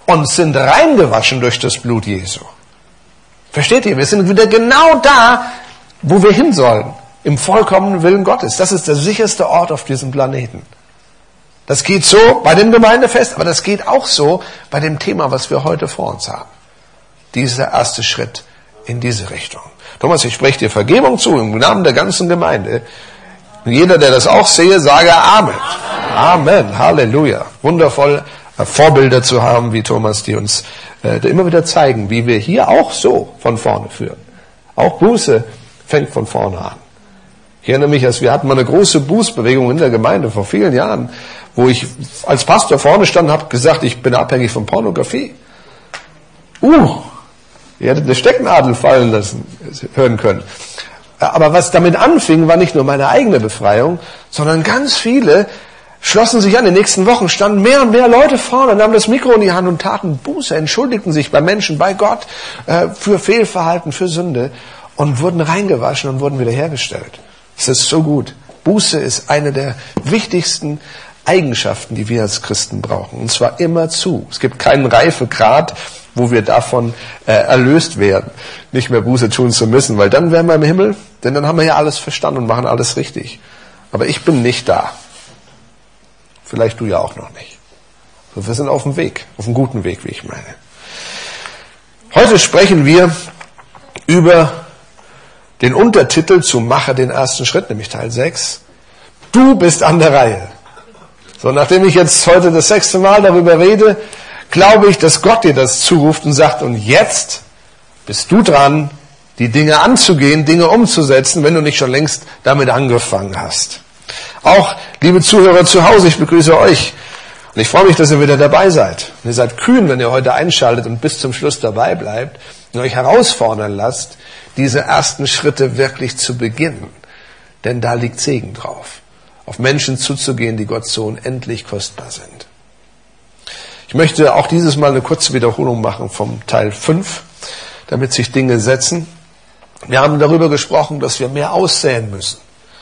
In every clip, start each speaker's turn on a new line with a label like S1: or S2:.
S1: und sind reingewaschen durch das Blut Jesu. Versteht ihr? Wir sind wieder genau da, wo wir hin sollen. Im vollkommenen Willen Gottes. Das ist der sicherste Ort auf diesem Planeten. Das geht so bei dem Gemeindefest, aber das geht auch so bei dem Thema, was wir heute vor uns haben. Dieser erste Schritt in diese Richtung. Thomas, ich spreche dir Vergebung zu im Namen der ganzen Gemeinde. Und jeder, der das auch sehe, sage Amen. Amen. Halleluja. Wundervoll, Vorbilder zu haben, wie Thomas, die uns immer wieder zeigen, wie wir hier auch so von vorne führen. Auch Buße fängt von vorne an. Ich erinnere mich, wir hatten mal eine große Bußbewegung in der Gemeinde vor vielen Jahren, wo ich als Pastor vorne stand und habe gesagt, ich bin abhängig von Pornografie. Ihr hättet eine Stecknadel fallen lassen, hören können. Aber was damit anfing, war nicht nur meine eigene Befreiung, sondern ganz viele schlossen sich an. In den nächsten Wochen standen mehr und mehr Leute vorne, nahmen das Mikro in die Hand und taten Buße, entschuldigten sich bei Menschen, bei Gott, für Fehlverhalten, für Sünde und wurden reingewaschen und wurden wiederhergestellt. Das ist so gut. Buße ist eine der wichtigsten Eigenschaften, die wir als Christen brauchen. Und zwar immerzu. Es gibt keinen Reifegrad, wo wir davon erlöst werden, nicht mehr Buße tun zu müssen, weil dann wären wir im Himmel, denn dann haben wir ja alles verstanden und machen alles richtig. Aber ich bin nicht da. Vielleicht du ja auch noch nicht. So, wir sind auf dem Weg, auf einem guten Weg, wie ich meine. Heute sprechen wir über den Untertitel zu Mache den ersten Schritt, nämlich Teil 6. Du bist an der Reihe. So, nachdem ich jetzt heute das 6. Mal darüber rede, glaube ich, dass Gott dir das zuruft und sagt, und jetzt bist du dran, die Dinge anzugehen, Dinge umzusetzen, wenn du nicht schon längst damit angefangen hast. Auch, liebe Zuhörer zu Hause, ich begrüße euch. Und ich freue mich, dass ihr wieder dabei seid. Und ihr seid kühn, wenn ihr heute einschaltet und bis zum Schluss dabei bleibt und euch herausfordern lasst, diese ersten Schritte wirklich zu beginnen. Denn da liegt Segen drauf. Auf Menschen zuzugehen, die Gott so unendlich kostbar sind. Ich möchte auch dieses Mal eine kurze Wiederholung machen vom Teil 5, damit sich Dinge setzen. Wir haben darüber gesprochen, dass wir mehr aussäen müssen.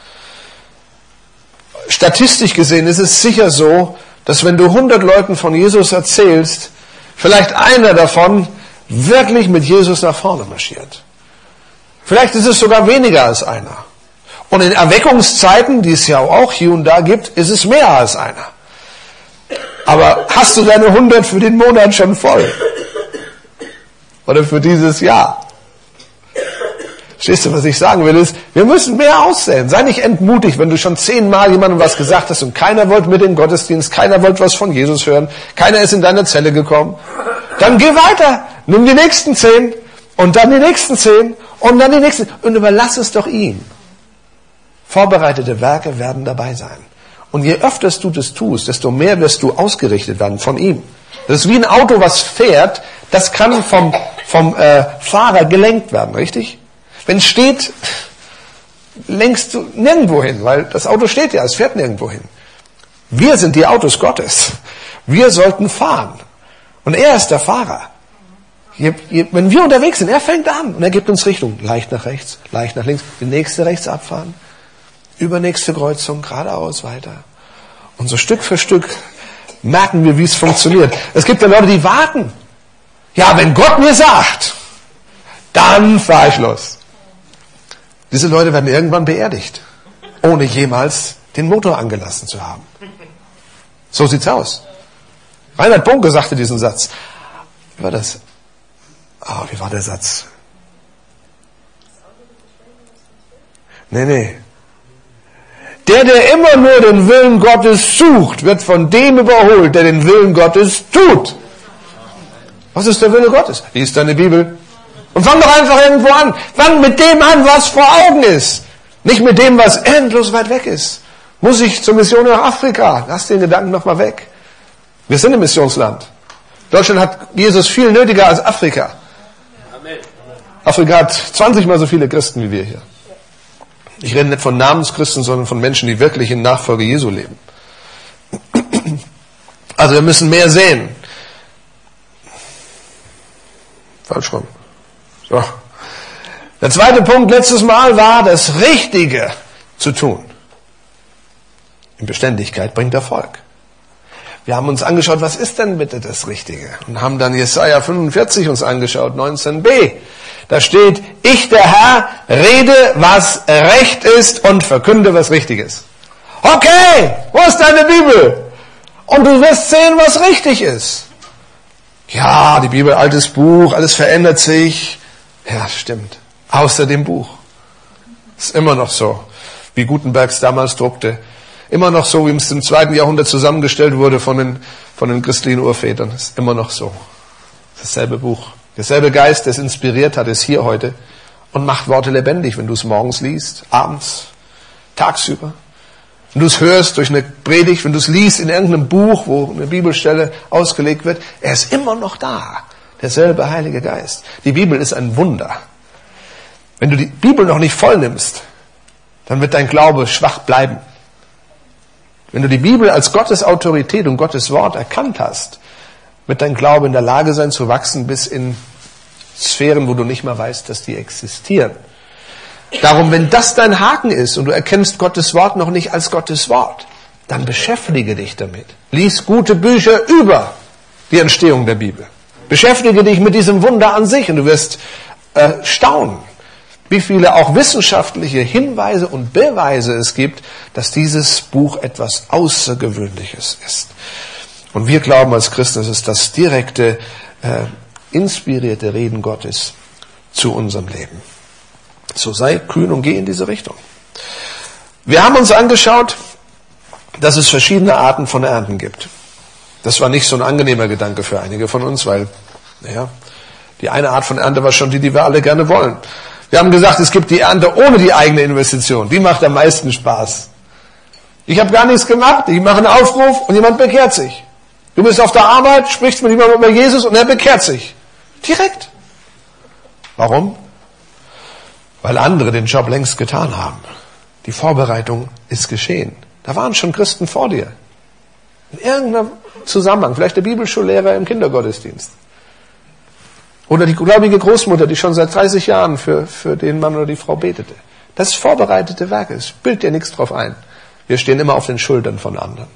S1: Statistisch gesehen ist es sicher so, dass wenn du 100 Leuten von Jesus erzählst, vielleicht einer davon wirklich mit Jesus nach vorne marschiert. Vielleicht ist es sogar weniger als einer. Und in Erweckungszeiten, die es ja auch hier und da gibt, ist es mehr als einer. Aber hast du deine 100 für den Monat schon voll? Oder für dieses Jahr? Verstehst du, was ich sagen will? Ist, wir müssen mehr aussäen. Sei nicht entmutigt, wenn du schon 10-mal jemandem was gesagt hast und keiner wollte mit im Gottesdienst, keiner wollte was von Jesus hören, keiner ist in deine Zelle gekommen. Dann geh weiter. Nimm die nächsten 10 und dann die nächsten 10 und dann die nächsten. Und überlass es doch ihm. Vorbereitete Werke werden dabei sein. Und je öfter du das tust, desto mehr wirst du ausgerichtet werden von ihm. Das ist wie ein Auto, was fährt, das kann vom Fahrer gelenkt werden, richtig? Wenn es steht, lenkst du nirgendwo hin, weil das Auto steht ja, es fährt nirgendwo hin. Wir sind die Autos Gottes. Wir sollten fahren. Und er ist der Fahrer. Wenn wir unterwegs sind, er fängt an und er gibt uns Richtung. Leicht nach rechts, leicht nach links, die nächste rechts abfahren. Übernächste Kreuzung, geradeaus weiter. Und so Stück für Stück merken wir, wie es funktioniert. Es gibt ja Leute, die warten. Ja, wenn Gott mir sagt, dann fahre ich los. Diese Leute werden irgendwann beerdigt, ohne jemals den Motor angelassen zu haben. So sieht's aus. Reinhard Bunke sagte diesen Satz. Wie war das? Wie war der Satz? Nee. Der immer nur den Willen Gottes sucht, wird von dem überholt, der den Willen Gottes tut. Was ist der Wille Gottes? Lies deine Bibel. Und fang doch einfach irgendwo an. Fang mit dem an, was vor Augen ist. Nicht mit dem, was endlos weit weg ist. Muss ich zur Mission nach Afrika? Lass den Gedanken noch mal weg. Wir sind ein Missionsland. Deutschland hat Jesus viel nötiger als Afrika. Amen. Afrika hat 20 Mal so viele Christen wie wir hier. Ich rede nicht von Namenschristen, sondern von Menschen, die wirklich in Nachfolge Jesu leben. Also wir müssen mehr sehen. Falsch rum. So. Der zweite Punkt letztes Mal war, das Richtige zu tun. In Beständigkeit bringt Erfolg. Wir haben uns angeschaut, was ist denn bitte das Richtige? Und haben dann Jesaja 45 uns angeschaut, 19b. Da steht, ich, der Herr, rede, was recht ist und verkünde, was richtig ist. Okay, wo ist deine Bibel? Und du wirst sehen, was richtig ist. Ja, die Bibel, altes Buch, alles verändert sich. Ja, stimmt. Außer dem Buch. Ist immer noch so, wie Gutenberg es damals druckte. Immer noch so, wie es im 2. Jahrhundert zusammengestellt wurde von den christlichen Urvätern. Ist immer noch so. Dasselbe Buch. Derselbe Geist, der es inspiriert hat, ist hier heute und macht Worte lebendig, wenn du es morgens liest, abends, tagsüber. Wenn du es hörst durch eine Predigt, wenn du es liest in irgendeinem Buch, wo eine Bibelstelle ausgelegt wird, er ist immer noch da. Derselbe Heilige Geist. Die Bibel ist ein Wunder. Wenn du die Bibel noch nicht voll nimmst, dann wird dein Glaube schwach bleiben. Wenn du die Bibel als Gottes Autorität und Gottes Wort erkannt hast, wird dein Glaube in der Lage sein zu wachsen bis in Sphären, wo du nicht mal weißt, dass die existieren. Darum, wenn das dein Haken ist und du erkennst Gottes Wort noch nicht als Gottes Wort, dann beschäftige dich damit. Lies gute Bücher über die Entstehung der Bibel. Beschäftige dich mit diesem Wunder an sich und du wirst staunen, wie viele auch wissenschaftliche Hinweise und Beweise es gibt, dass dieses Buch etwas Außergewöhnliches ist. Und wir glauben als Christen, es ist das direkte, inspirierte Reden Gottes zu unserem Leben. So sei kühn und geh in diese Richtung. Wir haben uns angeschaut, dass es verschiedene Arten von Ernten gibt. Das war nicht so ein angenehmer Gedanke für einige von uns, weil, die eine Art von Ernte war schon die wir alle gerne wollen. Wir haben gesagt, es gibt die Ernte ohne die eigene Investition. Die macht am meisten Spaß. Ich habe gar nichts gemacht, ich mache einen Aufruf und jemand bekehrt sich. Du bist auf der Arbeit, sprichst mit jemandem über Jesus und er bekehrt sich. Direkt. Warum? Weil andere den Job längst getan haben. Die Vorbereitung ist geschehen. Da waren schon Christen vor dir. In irgendeinem Zusammenhang. Vielleicht der Bibelschullehrer im Kindergottesdienst. Oder die gläubige Großmutter, die schon seit 30 Jahren für den Mann oder die Frau betete. Das ist vorbereitete Werk. Es bildet dir nichts drauf ein. Wir stehen immer auf den Schultern von anderen.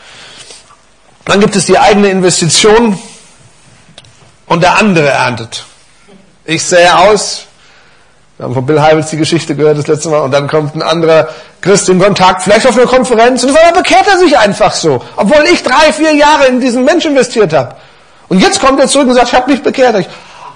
S1: Dann gibt es die eigene Investition und der andere erntet. Ich sähe aus, wir haben von Bill Hybels die Geschichte gehört das letzte Mal, und dann kommt ein anderer Christ in Kontakt, vielleicht auf einer Konferenz, und dann bekehrt er sich einfach so, obwohl ich 3-4 Jahre in diesen Mensch investiert habe. Und jetzt kommt er zurück und sagt, ich habe mich bekehrt.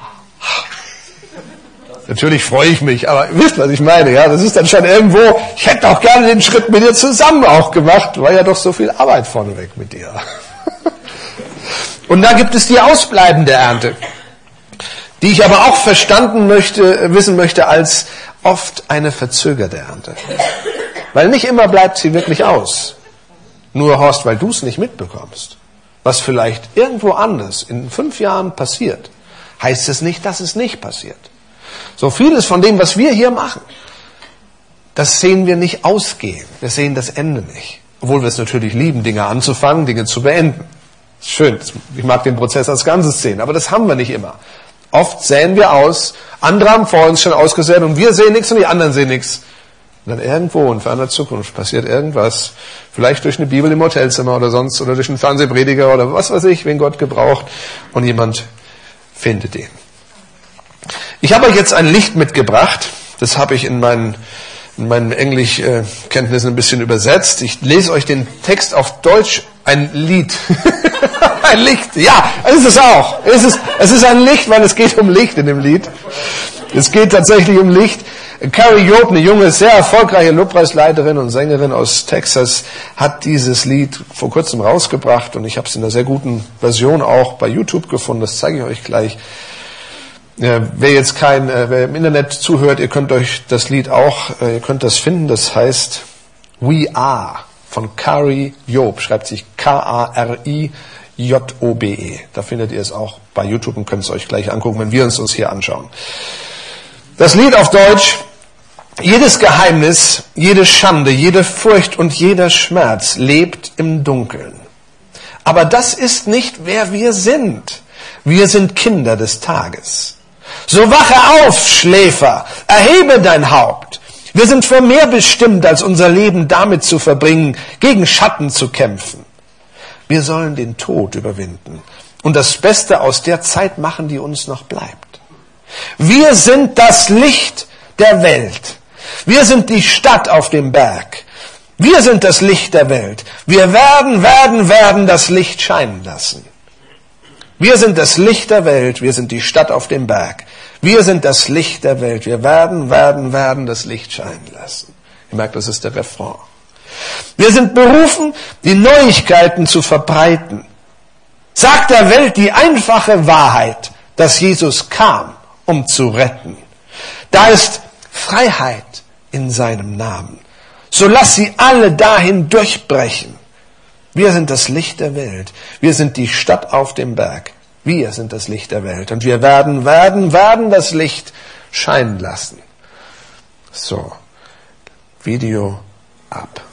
S1: Natürlich freue ich mich, aber ihr wisst, was ich meine, ja, das ist dann schon irgendwo, ich hätte auch gerne den Schritt mit dir zusammen auch gemacht, war ja doch so viel Arbeit vorneweg mit dir. Und da gibt es die ausbleibende Ernte, die ich aber auch wissen möchte als oft eine verzögerte Ernte. Weil nicht immer bleibt sie wirklich aus. Nur, Horst, weil du es nicht mitbekommst, was vielleicht irgendwo anders in 5 Jahren passiert, heißt es nicht, dass es nicht passiert. So vieles von dem, was wir hier machen, das sehen wir nicht ausgehen. Wir sehen das Ende nicht. Obwohl wir es natürlich lieben, Dinge anzufangen, Dinge zu beenden. Schön, ich mag den Prozess als Ganzes sehen, aber das haben wir nicht immer. Oft säen wir aus, andere haben vor uns schon ausgesät und wir sehen nichts und die anderen sehen nichts. Und dann irgendwo in ferner Zukunft passiert irgendwas, vielleicht durch eine Bibel im Hotelzimmer oder sonst, oder durch einen Fernsehprediger oder was weiß ich, wen Gott gebraucht, und jemand findet ihn. Ich habe euch jetzt ein Licht mitgebracht, das habe ich in meinen Englischkenntnissen ein bisschen übersetzt. Ich lese euch den Text auf Deutsch, ein Lied. Ein Licht, ja, ist es auch. Es ist ein Licht, weil es geht um Licht in dem Lied. Es geht tatsächlich um Licht. Carrie Job, eine junge, sehr erfolgreiche Lobpreisleiterin und Sängerin aus Texas, hat dieses Lied vor kurzem rausgebracht, und ich habe es in einer sehr guten Version auch bei YouTube gefunden, das zeige ich euch gleich. Wer im Internet zuhört, ihr könnt euch das Lied ihr könnt das finden, das heißt We Are von Carrie Job, schreibt sich K-A-R-I-J-O-B-E. Da findet ihr es auch bei YouTube und könnt es euch gleich angucken, wenn wir uns hier anschauen. Das Lied auf Deutsch: Jedes Geheimnis, jede Schande, jede Furcht und jeder Schmerz lebt im Dunkeln. Aber das ist nicht, wer wir sind. Wir sind Kinder des Tages. So wache auf, Schläfer, erhebe dein Haupt. Wir sind für mehr bestimmt, als unser Leben damit zu verbringen, gegen Schatten zu kämpfen. Wir sollen den Tod überwinden und das Beste aus der Zeit machen, die uns noch bleibt. Wir sind das Licht der Welt. Wir sind die Stadt auf dem Berg. Wir sind das Licht der Welt. Wir werden das Licht scheinen lassen. Wir sind das Licht der Welt. Wir sind die Stadt auf dem Berg. Wir sind das Licht der Welt. Wir werden das Licht scheinen lassen. Ihr merkt, das ist der Refrain. Wir sind berufen, die Neuigkeiten zu verbreiten. Sagt der Welt die einfache Wahrheit, dass Jesus kam, um zu retten. Da ist Freiheit in seinem Namen. So lass sie alle dahin durchbrechen. Wir sind das Licht der Welt. Wir sind die Stadt auf dem Berg. Wir sind das Licht der Welt. Und wir werden das Licht scheinen lassen. So, Video ab.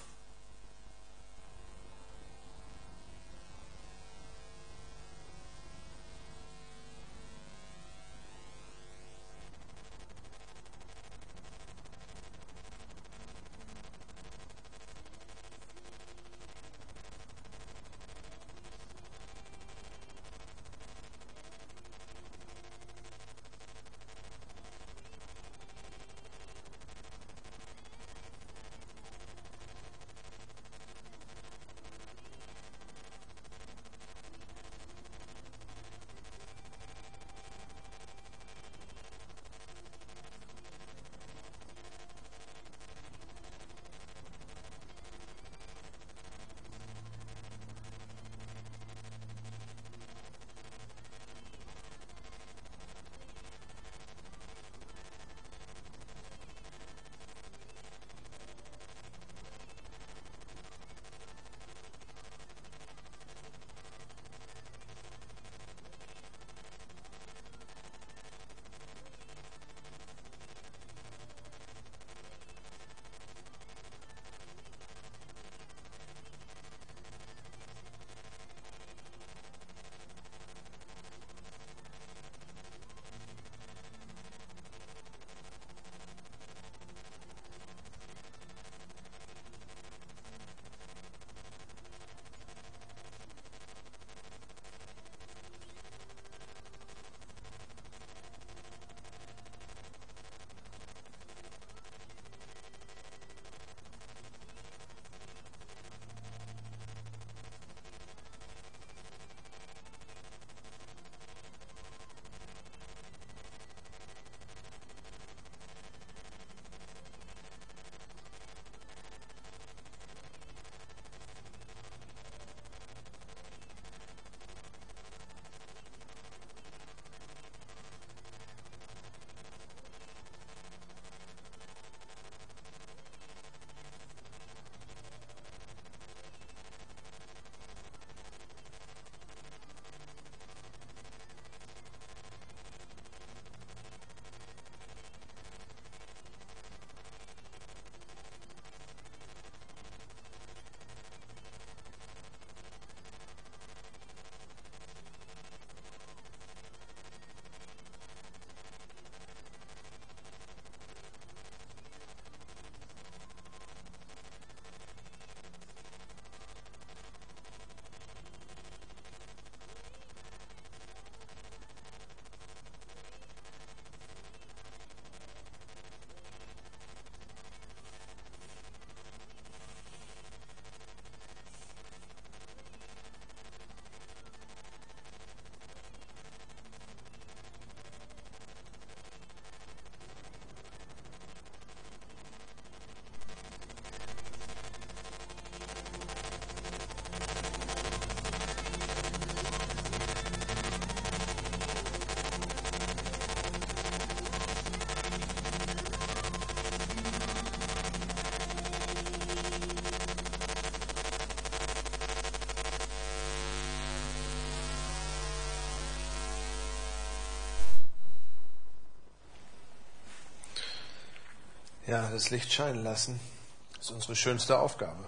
S1: Ja, das Licht scheinen lassen ist unsere schönste Aufgabe.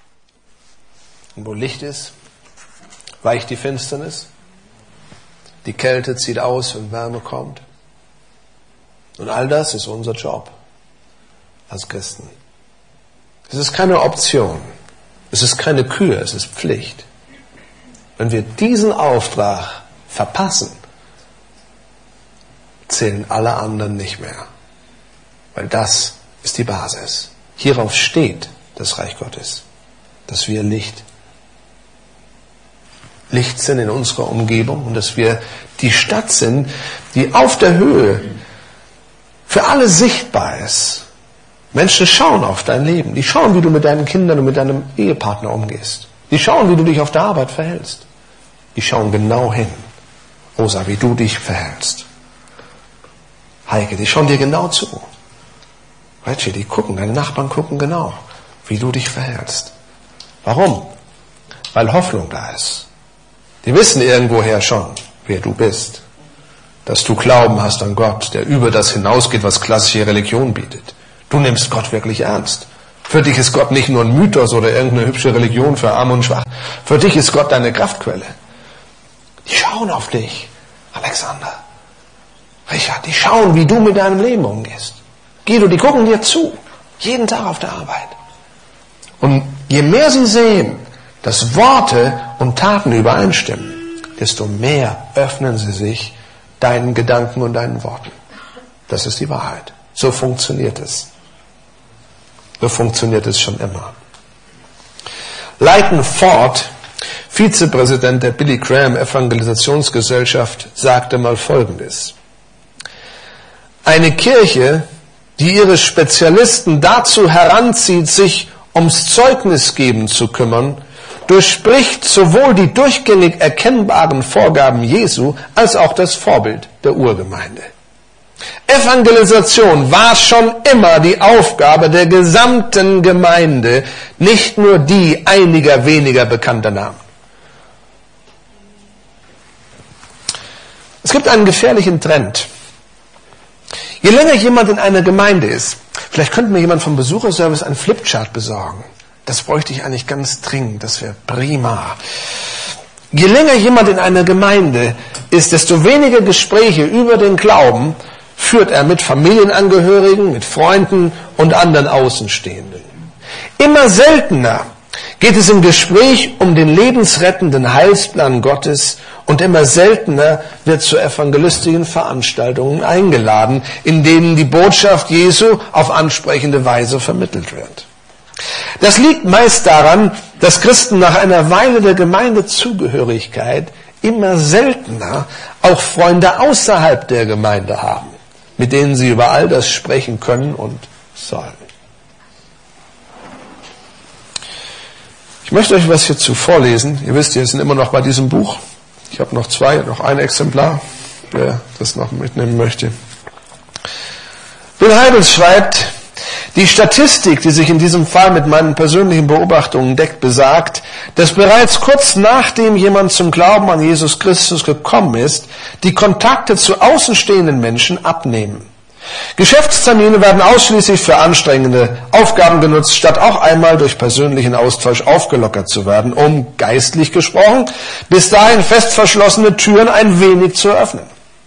S1: Und wo Licht ist, weicht die Finsternis. Die Kälte zieht aus, wenn Wärme kommt. Und all das ist unser Job als Christen. Es ist keine Option. Es ist keine Kür, es ist Pflicht. Wenn wir diesen Auftrag verpassen, zählen alle anderen nicht mehr. Weil das ist die Basis. Hierauf steht das Reich Gottes, dass wir Licht sind in unserer Umgebung und dass wir die Stadt sind, die auf der Höhe für alle sichtbar ist. Menschen schauen auf dein Leben. Die schauen, wie du mit deinen Kindern und mit deinem Ehepartner umgehst. Die schauen, wie du dich auf der Arbeit verhältst. Die schauen genau hin. Rosa, wie du dich verhältst. Heike, die schauen dir genau zu. Reggie, die gucken, deine Nachbarn gucken genau, wie du dich verhältst. Warum? Weil Hoffnung da ist. Die wissen irgendwoher schon, wer du bist. Dass du Glauben hast an Gott, der über das hinausgeht, was klassische Religion bietet. Du nimmst Gott wirklich ernst. Für dich ist Gott nicht nur ein Mythos oder irgendeine hübsche Religion für Arme und Schwach. Für dich ist Gott deine Kraftquelle. Die schauen auf dich, Alexander. Richard, die schauen, wie du mit deinem Leben umgehst. Guido, die gucken dir zu. Jeden Tag auf der Arbeit. Und je mehr sie sehen, dass Worte und Taten übereinstimmen, desto mehr öffnen sie sich deinen Gedanken und deinen Worten. Das ist die Wahrheit. So funktioniert es. So funktioniert es schon immer. Leighton Ford, Vizepräsident der Billy Graham Evangelisationsgesellschaft, sagte mal Folgendes: Eine Kirche, die ihre Spezialisten dazu heranzieht, sich ums Zeugnisgeben zu kümmern, durchbricht sowohl die durchgängig erkennbaren Vorgaben Jesu als auch das Vorbild der Urgemeinde. Evangelisation war schon immer die Aufgabe der gesamten Gemeinde, nicht nur die einiger weniger bekannter Namen. Es gibt einen gefährlichen Trend. Je länger jemand in einer Gemeinde ist, vielleicht könnte mir jemand vom Besucherservice einen Flipchart besorgen. Das bräuchte ich eigentlich ganz dringend, das wäre prima. Je länger jemand in einer Gemeinde ist, desto weniger Gespräche über den Glauben führt er mit Familienangehörigen, mit Freunden und anderen Außenstehenden. Immer seltener geht es im Gespräch um den lebensrettenden Heilsplan Gottes und immer seltener wird zu evangelistischen Veranstaltungen eingeladen, in denen die Botschaft Jesu auf ansprechende Weise vermittelt wird. Das liegt meist daran, dass Christen nach einer Weile der Gemeindezugehörigkeit immer seltener auch Freunde außerhalb der Gemeinde haben, mit denen sie über all das sprechen können und sollen. Ich möchte euch was hierzu vorlesen. Ihr wisst, wir sind immer noch bei diesem Buch. Ich habe noch ein Exemplar, wer das noch mitnehmen möchte. Bill Hybels schreibt: Die Statistik, die sich in diesem Fall mit meinen persönlichen Beobachtungen deckt, besagt, dass bereits kurz nachdem jemand zum Glauben an Jesus Christus gekommen ist, die Kontakte zu außenstehenden Menschen abnehmen. Geschäftstermine werden ausschließlich für anstrengende Aufgaben genutzt, statt auch einmal durch persönlichen Austausch aufgelockert zu werden, um, geistlich gesprochen, bis dahin fest verschlossene Türen ein wenig zu öffnen.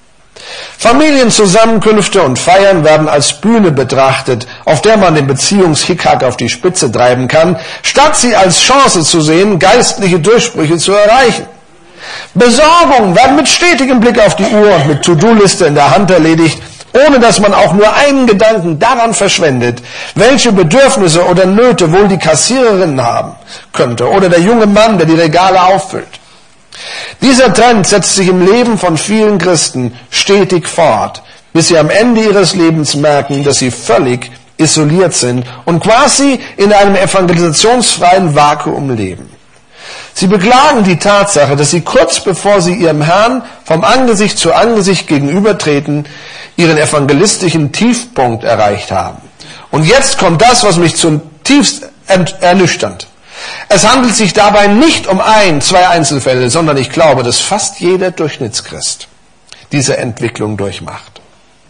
S1: Familienzusammenkünfte und Feiern werden als Bühne betrachtet, auf der man den Beziehungshickhack auf die Spitze treiben kann, statt sie als Chance zu sehen, geistliche Durchbrüche zu erreichen. Besorgungen werden mit stetigem Blick auf die Uhr und mit To-Do-Liste in der Hand erledigt, ohne dass man auch nur einen Gedanken daran verschwendet, welche Bedürfnisse oder Nöte wohl die Kassiererin haben könnte oder der junge Mann, der die Regale auffüllt. Dieser Trend setzt sich im Leben von vielen Christen stetig fort, bis sie am Ende ihres Lebens merken, dass sie völlig isoliert sind und quasi in einem evangelisationsfreien Vakuum leben. Sie beklagen die Tatsache, dass sie kurz bevor sie ihrem Herrn vom Angesicht zu Angesicht gegenübertreten, ihren evangelistischen Tiefpunkt erreicht haben. Und jetzt kommt das, was mich zutiefst ernüchternd. Es handelt sich dabei nicht um 2 Einzelfälle, sondern ich glaube, dass fast jeder Durchschnittschrist diese Entwicklung durchmacht.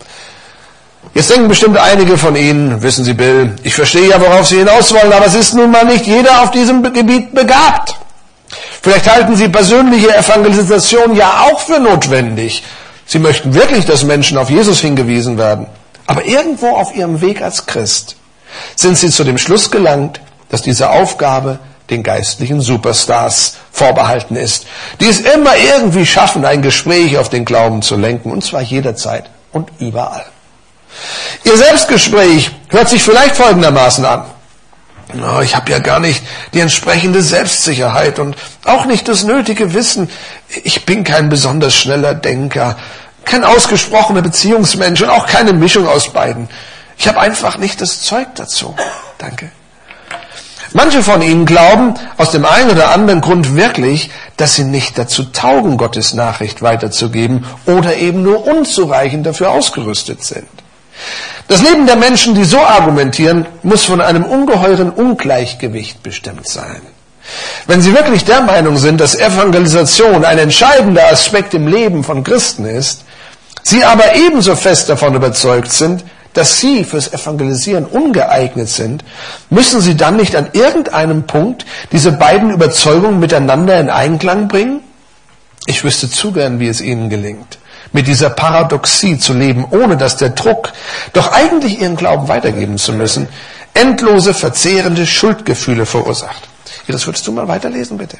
S1: Jetzt denken bestimmt einige von Ihnen, wissen Sie, Bill, ich verstehe ja, worauf Sie hinaus wollen, aber es ist nun mal nicht jeder auf diesem Gebiet begabt. Vielleicht halten Sie persönliche Evangelisation ja auch für notwendig. Sie möchten wirklich, dass Menschen auf Jesus hingewiesen werden. Aber irgendwo auf Ihrem Weg als Christ sind Sie zu dem Schluss gelangt, dass diese Aufgabe den geistlichen Superstars vorbehalten ist, die es immer irgendwie schaffen, ein Gespräch auf den Glauben zu lenken, und zwar jederzeit und überall. Ihr Selbstgespräch hört sich vielleicht folgendermaßen an. Ich habe ja gar nicht die entsprechende Selbstsicherheit und auch nicht das nötige Wissen. Ich bin kein besonders schneller Denker, kein ausgesprochener Beziehungsmensch und auch keine Mischung aus beiden. Ich habe einfach nicht das Zeug dazu. Danke. Manche von Ihnen glauben aus dem einen oder anderen Grund wirklich, dass sie nicht dazu taugen, Gottes Nachricht weiterzugeben oder eben nur unzureichend dafür ausgerüstet sind. Das Leben der Menschen, die so argumentieren, muss von einem ungeheuren Ungleichgewicht bestimmt sein. Wenn sie wirklich der Meinung sind, dass Evangelisation ein entscheidender Aspekt im Leben von Christen ist, sie aber ebenso fest davon überzeugt sind, dass sie fürs Evangelisieren ungeeignet sind, müssen sie dann nicht an irgendeinem Punkt diese beiden Überzeugungen miteinander in Einklang bringen? Ich wüsste zu gern, wie es ihnen gelingt, mit dieser Paradoxie zu leben, ohne dass der Druck, doch eigentlich ihren Glauben weitergeben zu müssen, endlose, verzehrende Schuldgefühle verursacht. Iris, würdest du mal weiterlesen, bitte?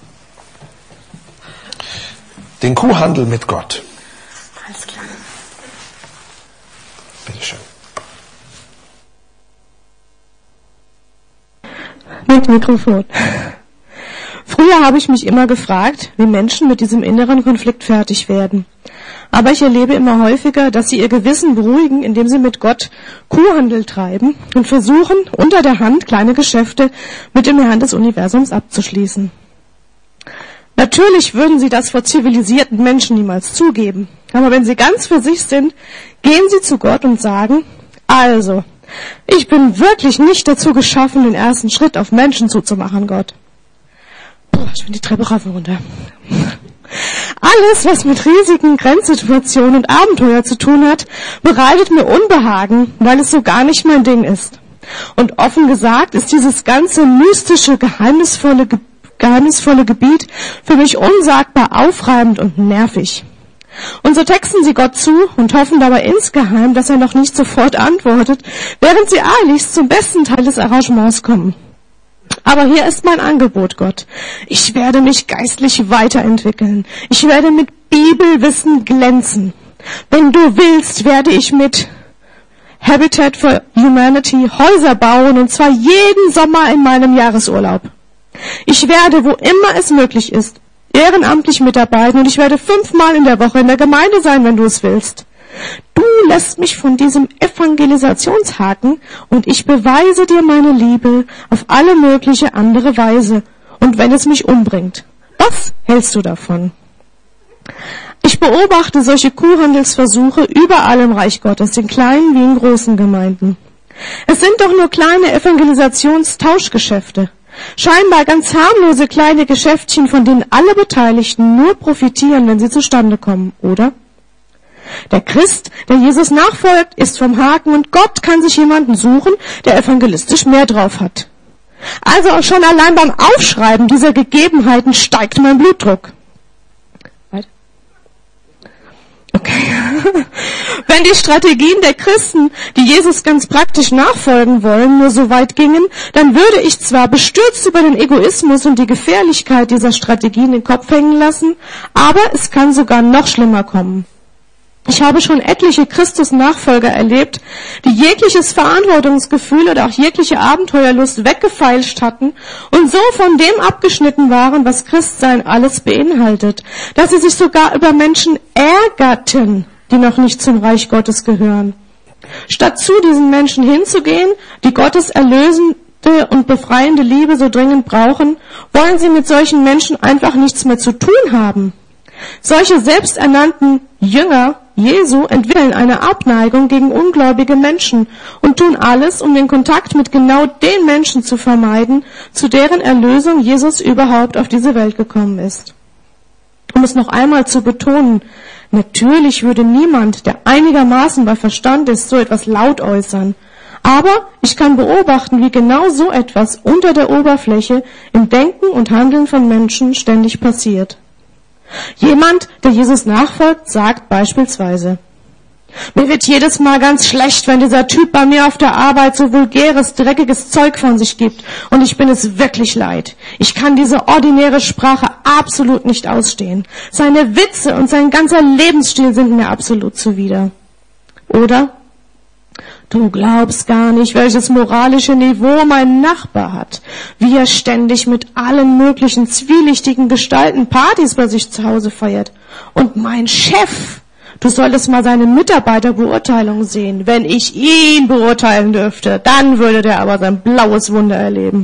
S1: Den Kuhhandel mit Gott.
S2: Alles klar.
S1: Bitte schön.
S2: Mit Mikrofon. Früher habe ich mich immer gefragt, wie Menschen mit diesem inneren Konflikt fertig werden. Aber ich erlebe immer häufiger, dass sie ihr Gewissen beruhigen, indem sie mit Gott Kuhhandel treiben und versuchen, unter der Hand kleine Geschäfte mit dem Herrn des Universums abzuschließen. Natürlich würden sie das vor zivilisierten Menschen niemals zugeben. Aber wenn sie ganz für sich sind, gehen sie zu Gott und sagen, also, ich bin wirklich nicht dazu geschaffen, den ersten Schritt auf Menschen zuzumachen, Gott. Ich bin die Treppe rauf und runter. Alles, was mit Risiken, Grenzsituationen und Abenteuer zu tun hat, bereitet mir Unbehagen, weil es so gar nicht mein Ding ist. Und offen gesagt ist dieses ganze mystische, geheimnisvolle Gebiet für mich unsagbar aufreibend und nervig. Und so texten sie Gott zu und hoffen dabei insgeheim, dass er noch nicht sofort antwortet, während sie eiligst zum besten Teil des Arrangements kommen. Aber hier ist mein Angebot, Gott. Ich werde mich geistlich weiterentwickeln. Ich werde mit Bibelwissen glänzen. Wenn du willst, werde ich mit Habitat for Humanity Häuser bauen, und zwar jeden Sommer in meinem Jahresurlaub. Ich werde, wo immer es möglich ist, ehrenamtlich mitarbeiten, und ich werde 5-mal in der Woche in der Gemeinde sein, wenn du es willst. Du lässt mich von diesem Evangelisationshaken und ich beweise dir meine Liebe auf alle mögliche andere Weise, und wenn es mich umbringt. Was hältst du davon? Ich beobachte solche Kuhhandelsversuche überall im Reich Gottes, in kleinen wie in großen Gemeinden. Es sind doch nur kleine Evangelisationstauschgeschäfte. Scheinbar ganz harmlose kleine Geschäftchen, von denen alle Beteiligten nur profitieren, wenn sie zustande kommen, oder? Der Christ, der Jesus nachfolgt, ist vom Haken, und Gott kann sich jemanden suchen, der evangelistisch mehr drauf hat. Also auch schon allein beim Aufschreiben dieser Gegebenheiten steigt mein Blutdruck. Okay. Wenn die Strategien der Christen, die Jesus ganz praktisch nachfolgen wollen, nur so weit gingen, dann würde ich zwar bestürzt über den Egoismus und die Gefährlichkeit dieser Strategien den Kopf hängen lassen, aber es kann sogar noch schlimmer kommen. Ich habe schon etliche Christus-Nachfolger erlebt, die jegliches Verantwortungsgefühl oder auch jegliche Abenteuerlust weggefeilscht hatten und so von dem abgeschnitten waren, was Christsein alles beinhaltet, dass sie sich sogar über Menschen ärgerten, die noch nicht zum Reich Gottes gehören. Statt zu diesen Menschen hinzugehen, die Gottes erlösende und befreiende Liebe so dringend brauchen, wollen sie mit solchen Menschen einfach nichts mehr zu tun haben. Solche selbsternannten Jünger Jesu entwickeln eine Abneigung gegen ungläubige Menschen und tun alles, um den Kontakt mit genau den Menschen zu vermeiden, zu deren Erlösung Jesus überhaupt auf diese Welt gekommen ist. Um es noch einmal zu betonen, natürlich würde niemand, der einigermaßen bei Verstand ist, so etwas laut äußern. Aber ich kann beobachten, wie genau so etwas unter der Oberfläche im Denken und Handeln von Menschen ständig passiert. Jemand, der Jesus nachfolgt, sagt beispielsweise, Mir wird jedes Mal ganz schlecht, wenn dieser Typ bei mir auf der Arbeit so vulgäres, dreckiges Zeug von sich gibt. Und ich bin es wirklich leid. Ich kann diese ordinäre Sprache absolut nicht ausstehen. Seine Witze und sein ganzer Lebensstil sind mir absolut zuwider. Oder? Du glaubst gar nicht, welches moralische Niveau mein Nachbar hat. Wie er ständig mit allen möglichen zwielichtigen Gestalten Partys bei sich zu Hause feiert. Und mein Chef... Du solltest mal seine Mitarbeiterbeurteilung sehen. Wenn ich ihn beurteilen dürfte, dann würde der aber sein blaues Wunder erleben.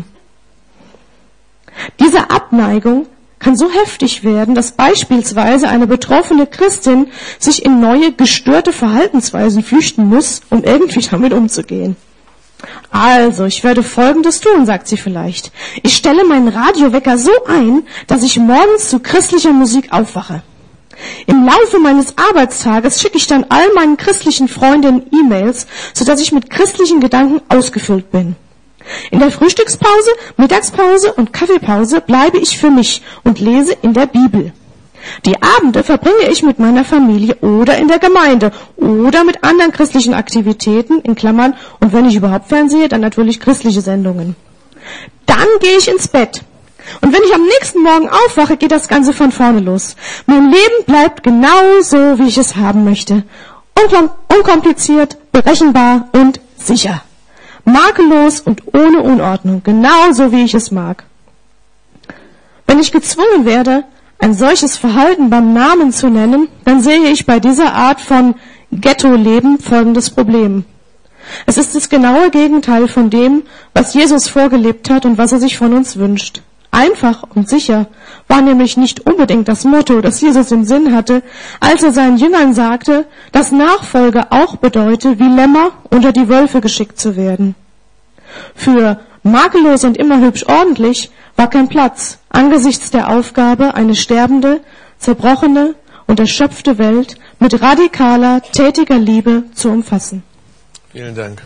S2: Diese Abneigung kann so heftig werden, dass beispielsweise eine betroffene Christin sich in neue, gestörte Verhaltensweisen flüchten muss, um irgendwie damit umzugehen. Also, ich werde Folgendes tun, sagt sie vielleicht. Ich stelle meinen Radiowecker so ein, dass ich morgens zu christlicher Musik aufwache. Im Laufe meines Arbeitstages schicke ich dann all meinen christlichen Freundinnen E-Mails, sodass ich mit christlichen Gedanken ausgefüllt bin. In der Frühstückspause, Mittagspause und Kaffeepause bleibe ich für mich und lese in der Bibel. Die Abende verbringe ich mit meiner Familie oder in der Gemeinde oder mit anderen christlichen Aktivitäten, in Klammern, und wenn ich überhaupt fernsehe, dann natürlich christliche Sendungen. Dann gehe ich ins Bett. Und wenn ich am nächsten Morgen aufwache, geht das Ganze von vorne los. Mein Leben bleibt genau so, wie ich es haben möchte. Unkompliziert, berechenbar und sicher. Makellos und ohne Unordnung, genau so, wie ich es mag. Wenn ich gezwungen werde, ein solches Verhalten beim Namen zu nennen, dann sehe ich bei dieser Art von Ghetto-Leben folgendes Problem. Es ist das genaue Gegenteil von dem, was Jesus vorgelebt hat und was er sich von uns wünscht. Einfach und sicher war nämlich nicht unbedingt das Motto, das Jesus im Sinn hatte, als er seinen Jüngern sagte, dass Nachfolge auch bedeute, wie Lämmer unter die Wölfe geschickt zu werden. Für makellos und immer hübsch ordentlich war kein Platz angesichts der Aufgabe, eine sterbende, zerbrochene und erschöpfte Welt mit radikaler, tätiger Liebe zu umfassen.
S1: Vielen Dank.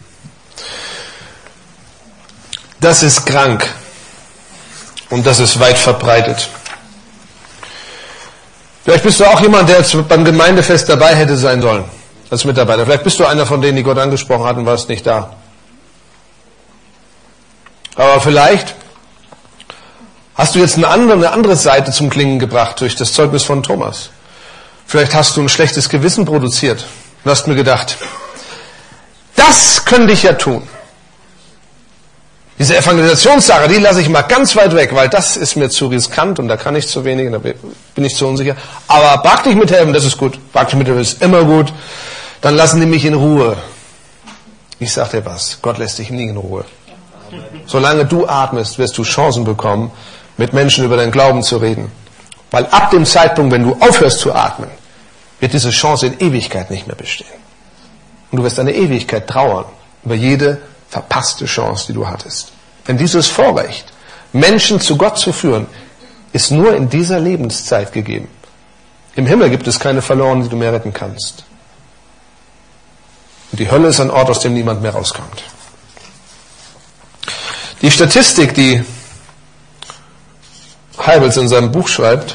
S1: Das ist krank. Und das ist weit verbreitet. Vielleicht bist du auch jemand, der jetzt beim Gemeindefest dabei hätte sein sollen, als Mitarbeiter. Vielleicht bist du einer von denen, die Gott angesprochen hat und warst nicht da. Aber vielleicht hast du jetzt eine andere Seite zum Klingen gebracht durch das Zeugnis von Thomas. Vielleicht hast du ein schlechtes Gewissen produziert und hast mir gedacht, das könnte ich ja tun. Diese Evangelisationssache, die lasse ich mal ganz weit weg, weil das ist mir zu riskant und da kann ich zu wenig, da bin ich zu unsicher. Aber praktisch mithelfen, das ist gut. Praktisch mithelfen ist immer gut. Dann lassen die mich in Ruhe. Ich sag dir was, Gott lässt dich nie in Ruhe. Solange du atmest, wirst du Chancen bekommen, mit Menschen über deinen Glauben zu reden. Weil ab dem Zeitpunkt, wenn du aufhörst zu atmen, wird diese Chance in Ewigkeit nicht mehr bestehen. Und du wirst eine Ewigkeit trauern über jede verpasste Chance, die du hattest. Denn dieses Vorrecht, Menschen zu Gott zu führen, ist nur in dieser Lebenszeit gegeben. Im Himmel gibt es keine Verlorenen, die du mehr retten kannst. Und die Hölle ist ein Ort, aus dem niemand mehr rauskommt. Die Statistik, die Heibels in seinem Buch schreibt,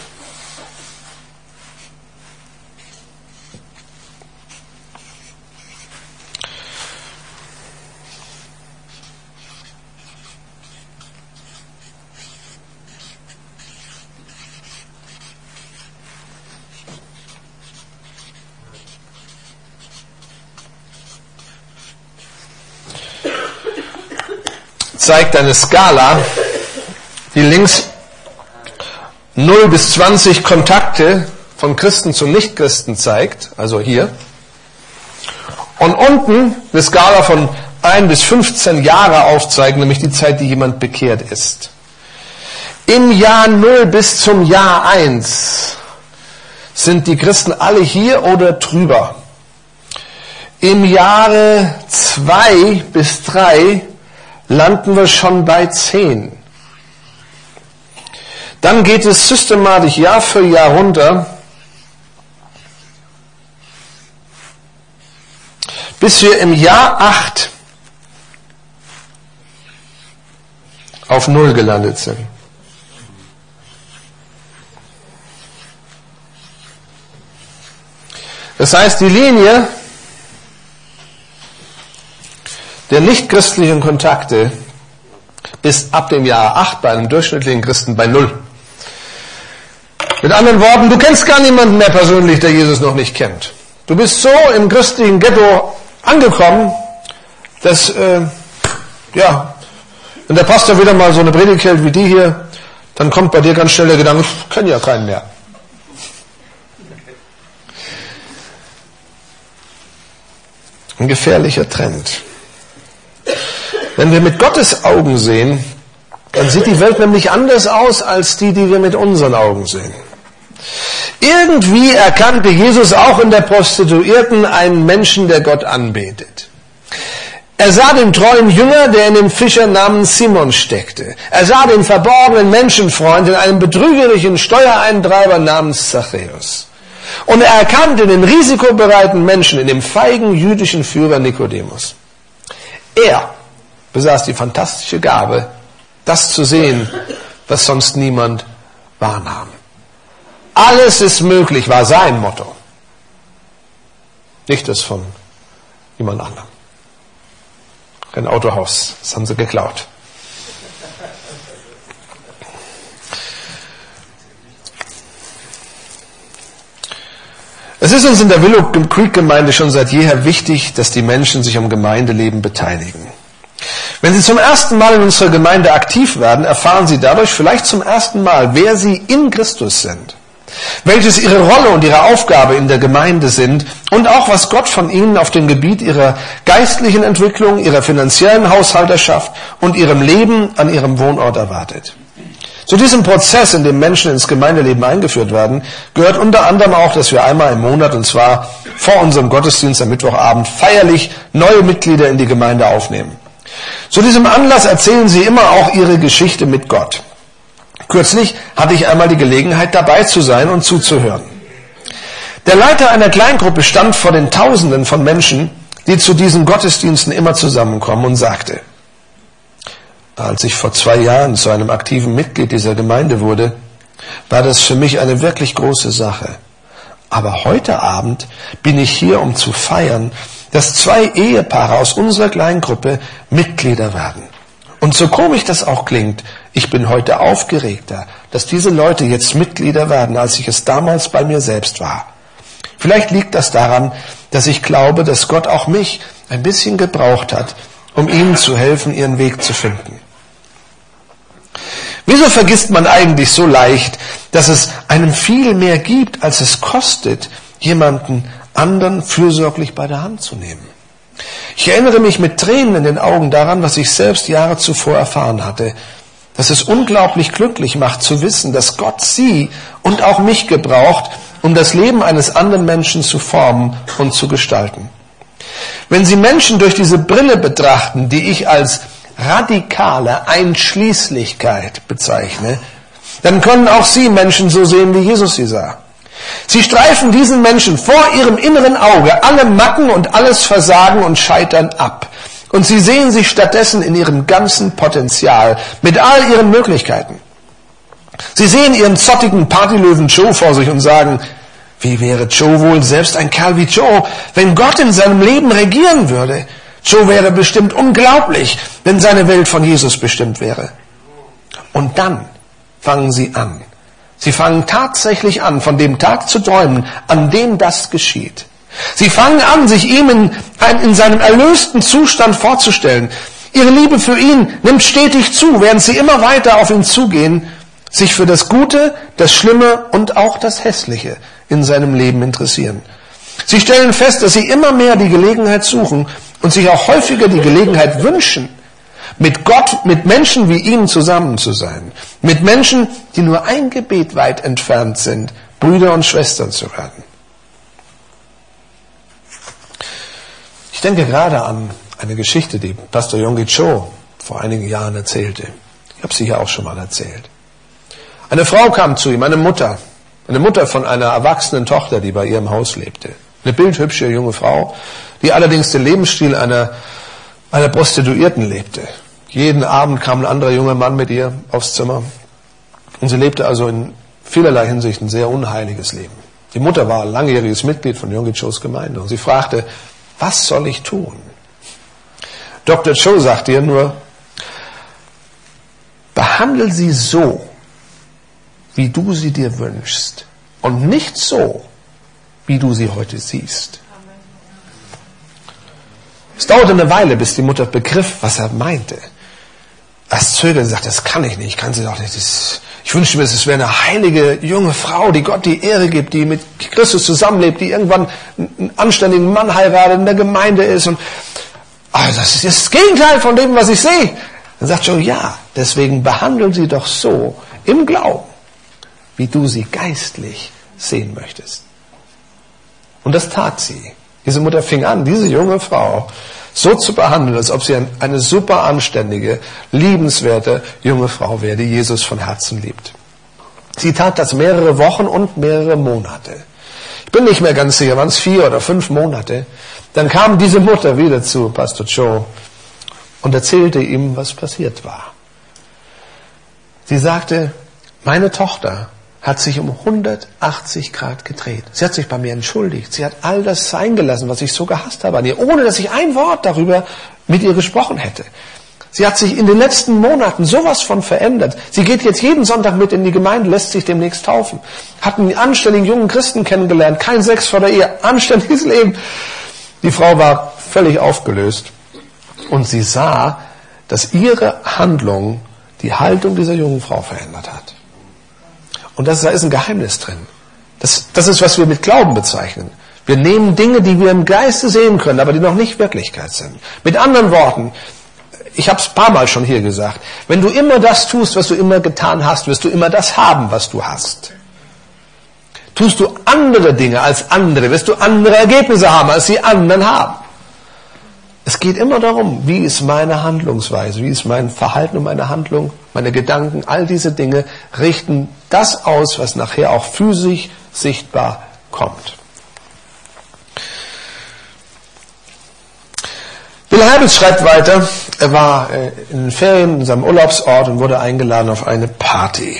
S1: zeigt eine Skala, die links 0 bis 20 Kontakte von Christen zu Nichtchristen zeigt, also hier. Und unten eine Skala von 1 bis 15 Jahre aufzeigt, nämlich die Zeit, die jemand bekehrt ist. Im Jahr 0 bis zum Jahr 1 sind die Christen alle hier oder drüber. Im Jahre 2 bis 3 landen wir schon bei 10. Dann geht es systematisch Jahr für Jahr runter, bis wir im Jahr 8 auf 0 gelandet sind. Das heißt, die Linie der nichtchristlichen Kontakte ist ab dem Jahr 8 bei einem durchschnittlichen Christen bei 0. Mit anderen Worten, du kennst gar niemanden mehr persönlich, der Jesus noch nicht kennt. Du bist so im christlichen Ghetto angekommen, dass, wenn der Pastor wieder mal so eine Predigt hält wie die hier, dann kommt bei dir ganz schnell der Gedanke, ich kenne ja keinen mehr. Ein gefährlicher Trend. Wenn wir mit Gottes Augen sehen, dann sieht die Welt nämlich anders aus als die wir mit unseren Augen sehen. Irgendwie erkannte Jesus auch in der Prostituierten einen Menschen, der Gott anbetet. Er sah den treuen Jünger, der in dem Fischer namens Simon steckte. Er sah den verborgenen Menschenfreund in einem betrügerischen Steuereintreiber namens Zachäus. Und er erkannte den risikobereiten Menschen in dem feigen jüdischen Führer Nikodemus. Er besaß die fantastische Gabe, das zu sehen, was sonst niemand wahrnahm. Alles ist möglich, war sein Motto. Nicht das von jemand anderem. Ein Autohaus, das haben sie geklaut. Es ist uns in der Willow Creek Gemeinde schon seit jeher wichtig, dass die Menschen sich am Gemeindeleben beteiligen. Wenn sie zum ersten Mal in unserer Gemeinde aktiv werden, erfahren sie dadurch vielleicht zum ersten Mal, wer sie in Christus sind, welches ihre Rolle und ihre Aufgabe in der Gemeinde sind und auch, was Gott von ihnen auf dem Gebiet ihrer geistlichen Entwicklung, ihrer finanziellen Haushalterschaft und ihrem Leben an ihrem Wohnort erwartet. Zu diesem Prozess, in dem Menschen ins Gemeindeleben eingeführt werden, gehört unter anderem auch, dass wir einmal im Monat, und zwar vor unserem Gottesdienst am Mittwochabend, feierlich neue Mitglieder in die Gemeinde aufnehmen. Zu diesem Anlass erzählen sie immer auch ihre Geschichte mit Gott. Kürzlich hatte ich einmal die Gelegenheit, dabei zu sein und zuzuhören. Der Leiter einer Kleingruppe stand vor den Tausenden von Menschen, die zu diesen Gottesdiensten immer zusammenkommen, und sagte: Als ich vor 2 Jahren zu einem aktiven Mitglied dieser Gemeinde wurde, war das für mich eine wirklich große Sache. Aber heute Abend bin ich hier, um zu feiern, dass 2 Ehepaare aus unserer Kleingruppe Mitglieder werden. Und so komisch das auch klingt, ich bin heute aufgeregter, dass diese Leute jetzt Mitglieder werden, als ich es damals bei mir selbst war. Vielleicht liegt das daran, dass ich glaube, dass Gott auch mich ein bisschen gebraucht hat, um ihnen zu helfen, ihren Weg zu finden. Wieso vergisst man eigentlich so leicht, dass es einem viel mehr gibt, als es kostet, jemanden anderen fürsorglich bei der Hand zu nehmen? Ich erinnere mich mit Tränen in den Augen daran, was ich selbst Jahre zuvor erfahren hatte, dass es unglaublich glücklich macht zu wissen, dass Gott Sie und auch mich gebraucht, um das Leben eines anderen Menschen zu formen und zu gestalten. Wenn Sie Menschen durch diese Brille betrachten, die ich als radikale Einschließlichkeit bezeichne, dann können auch Sie Menschen so sehen, wie Jesus sie sah. Sie streifen diesen Menschen vor ihrem inneren Auge alle Macken und alles Versagen und Scheitern ab. Und sie sehen sich stattdessen in ihrem ganzen Potenzial, mit all ihren Möglichkeiten. Sie sehen ihren zottigen Partylöwen Joe vor sich und sagen: Wie wäre Joe wohl, selbst ein Kerl wie Joe, wenn Gott in seinem Leben regieren würde? Joe wäre bestimmt unglaublich, wenn seine Welt von Jesus bestimmt wäre. Und dann fangen sie an. Sie fangen tatsächlich an, von dem Tag zu träumen, an dem das geschieht. Sie fangen an, sich ihm in seinem erlösten Zustand vorzustellen. Ihre Liebe für ihn nimmt stetig zu, während sie immer weiter auf ihn zugehen, sich für das Gute, das Schlimme und auch das Hässliche in seinem Leben interessieren. Sie stellen fest, dass sie immer mehr die Gelegenheit suchen und sich auch häufiger die Gelegenheit wünschen, mit Gott, mit Menschen wie ihm zusammen zu sein. Mit Menschen, die nur ein Gebet weit entfernt sind, Brüder und Schwestern zu werden. Ich denke gerade an eine Geschichte, die Pastor Yonggi Cho vor einigen Jahren erzählte. Ich habe sie hier auch schon mal erzählt. Eine Frau kam zu ihm, eine Mutter von einer erwachsenen Tochter, die bei ihr im Haus lebte. Eine bildhübsche junge Frau, die allerdings den Lebensstil einer Prostituierten lebte. Jeden Abend kam ein anderer junger Mann mit ihr aufs Zimmer. Und sie lebte also in vielerlei Hinsicht ein sehr unheiliges Leben. Die Mutter war langjähriges Mitglied von Yonggi Chos Gemeinde und sie fragte, was soll ich tun? Dr. Cho sagte ihr nur, behandle sie so, wie du sie dir wünschst und nicht so, wie du sie heute siehst. Es dauerte eine Weile, bis die Mutter begriff, was er meinte. Erst zögerte sie und sagte, das kann ich nicht, ich kann sie doch nicht. Ich wünschte mir, es wäre eine heilige, junge Frau, die Gott die Ehre gibt, die mit Christus zusammenlebt, die irgendwann einen anständigen Mann heiratet, in der Gemeinde ist. Und das ist das Gegenteil von dem, was ich sehe. Dann sagt Joe, ja, deswegen behandeln sie doch so, im Glauben, wie du sie geistlich sehen möchtest. Und das tat sie. Diese Mutter fing an, diese junge Frau so zu behandeln, als ob sie eine super anständige, liebenswerte junge Frau wäre, die Jesus von Herzen liebt. Sie tat das mehrere Wochen und mehrere Monate. Ich bin nicht mehr ganz sicher, waren es 4 oder 5 Monate. Dann kam diese Mutter wieder zu Pastor Cho und erzählte ihm, was passiert war. Sie sagte, meine Tochter hat sich um 180 Grad gedreht. Sie hat sich bei mir entschuldigt. Sie hat all das sein gelassen, was ich so gehasst habe an ihr, ohne dass ich ein Wort darüber mit ihr gesprochen hätte. Sie hat sich in den letzten Monaten sowas von verändert. Sie geht jetzt jeden Sonntag mit in die Gemeinde, lässt sich demnächst taufen. Hat einen anständigen jungen Christen kennengelernt, kein Sex vor der Ehe, anständiges Leben. Die Frau war völlig aufgelöst. Und sie sah, dass ihre Handlung die Haltung dieser jungen Frau verändert hat. Und da ist ein Geheimnis drin. Das ist, was wir mit Glauben bezeichnen. Wir nehmen Dinge, die wir im Geiste sehen können, aber die noch nicht Wirklichkeit sind. Mit anderen Worten, ich habe es ein paar Mal schon hier gesagt, wenn du immer das tust, was du immer getan hast, wirst du immer das haben, was du hast. Tust du andere Dinge als andere, wirst du andere Ergebnisse haben, als die anderen haben. Es geht immer darum, wie ist meine Handlungsweise, wie ist mein Verhalten und meine Handlung, meine Gedanken, all diese Dinge richten das aus, was nachher auch physisch sichtbar kommt. Bill Hybels schreibt weiter, er war in den Ferien in seinem Urlaubsort und wurde eingeladen auf eine Party.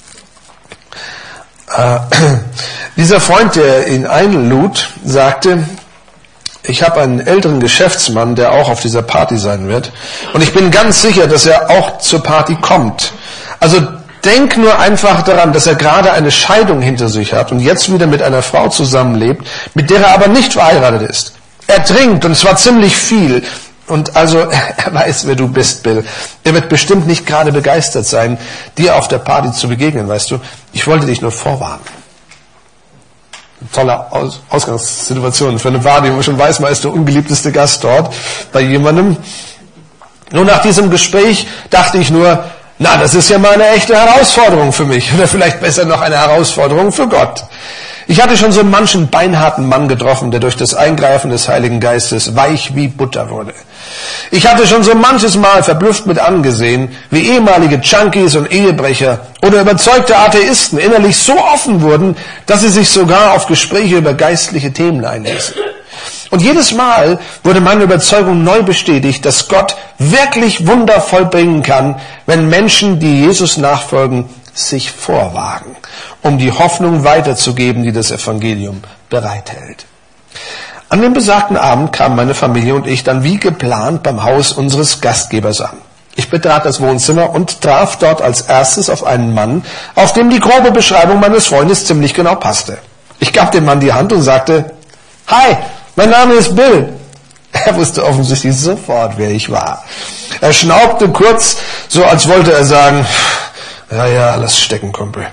S1: Dieser Freund, der ihn einlud, sagte, ich habe einen älteren Geschäftsmann, der auch auf dieser Party sein wird. Und ich bin ganz sicher, dass er auch zur Party kommt. Also denk nur einfach daran, dass er gerade eine Scheidung hinter sich hat und jetzt wieder mit einer Frau zusammenlebt, mit der er aber nicht verheiratet ist. Er trinkt, und zwar ziemlich viel. Und also, er weiß, wer du bist, Bill. Er wird bestimmt nicht gerade begeistert sein, dir auf der Party zu begegnen, weißt du. Ich wollte dich nur vorwarnen. Tolle Ausgangssituation für eine Party, wo man schon weiß, man ist der ungeliebteste Gast dort bei jemandem. Nur nach diesem Gespräch dachte ich nur, na, das ist ja mal eine echte Herausforderung für mich. Oder vielleicht besser noch eine Herausforderung für Gott. Ich hatte schon so manchen beinharten Mann getroffen, der durch das Eingreifen des Heiligen Geistes weich wie Butter wurde. Ich hatte schon so manches Mal verblüfft mit angesehen, wie ehemalige Junkies und Ehebrecher oder überzeugte Atheisten innerlich so offen wurden, dass sie sich sogar auf Gespräche über geistliche Themen einließen. Und jedes Mal wurde meine Überzeugung neu bestätigt, dass Gott wirklich Wunder vollbringen kann, wenn Menschen, die Jesus nachfolgen, sich vorwagen, um die Hoffnung weiterzugeben, die das Evangelium bereithält. An dem besagten Abend kamen meine Familie und ich dann wie geplant beim Haus unseres Gastgebers an. Ich betrat das Wohnzimmer und traf dort als erstes auf einen Mann, auf dem die grobe Beschreibung meines Freundes ziemlich genau passte. Ich gab dem Mann die Hand und sagte, Hi, mein Name ist Bill. Er wusste offensichtlich sofort, wer ich war. Er schnaubte kurz, so als wollte er sagen, ja, lass stecken, Kumpel.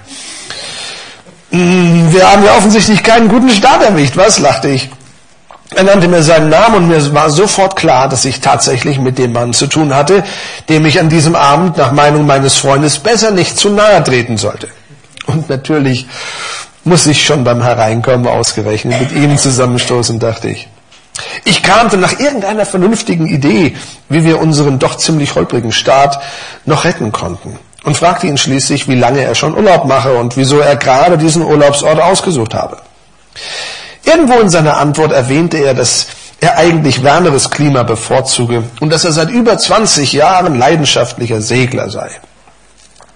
S1: Wir haben ja offensichtlich keinen guten Start erwischt, was? Lachte ich. Er nannte mir seinen Namen und mir war sofort klar, dass ich tatsächlich mit dem Mann zu tun hatte, dem ich an diesem Abend nach Meinung meines Freundes besser nicht zu nahe treten sollte. Und natürlich muss ich schon beim Hereinkommen ausgerechnet mit ihm zusammenstoßen, dachte ich. Ich kramte nach irgendeiner vernünftigen Idee, wie wir unseren doch ziemlich holprigen Start noch retten konnten. Und fragte ihn schließlich, wie lange er schon Urlaub mache und wieso er gerade diesen Urlaubsort ausgesucht habe. Irgendwo in seiner Antwort erwähnte er, dass er eigentlich wärmeres Klima bevorzuge und dass er seit über 20 Jahren leidenschaftlicher Segler sei.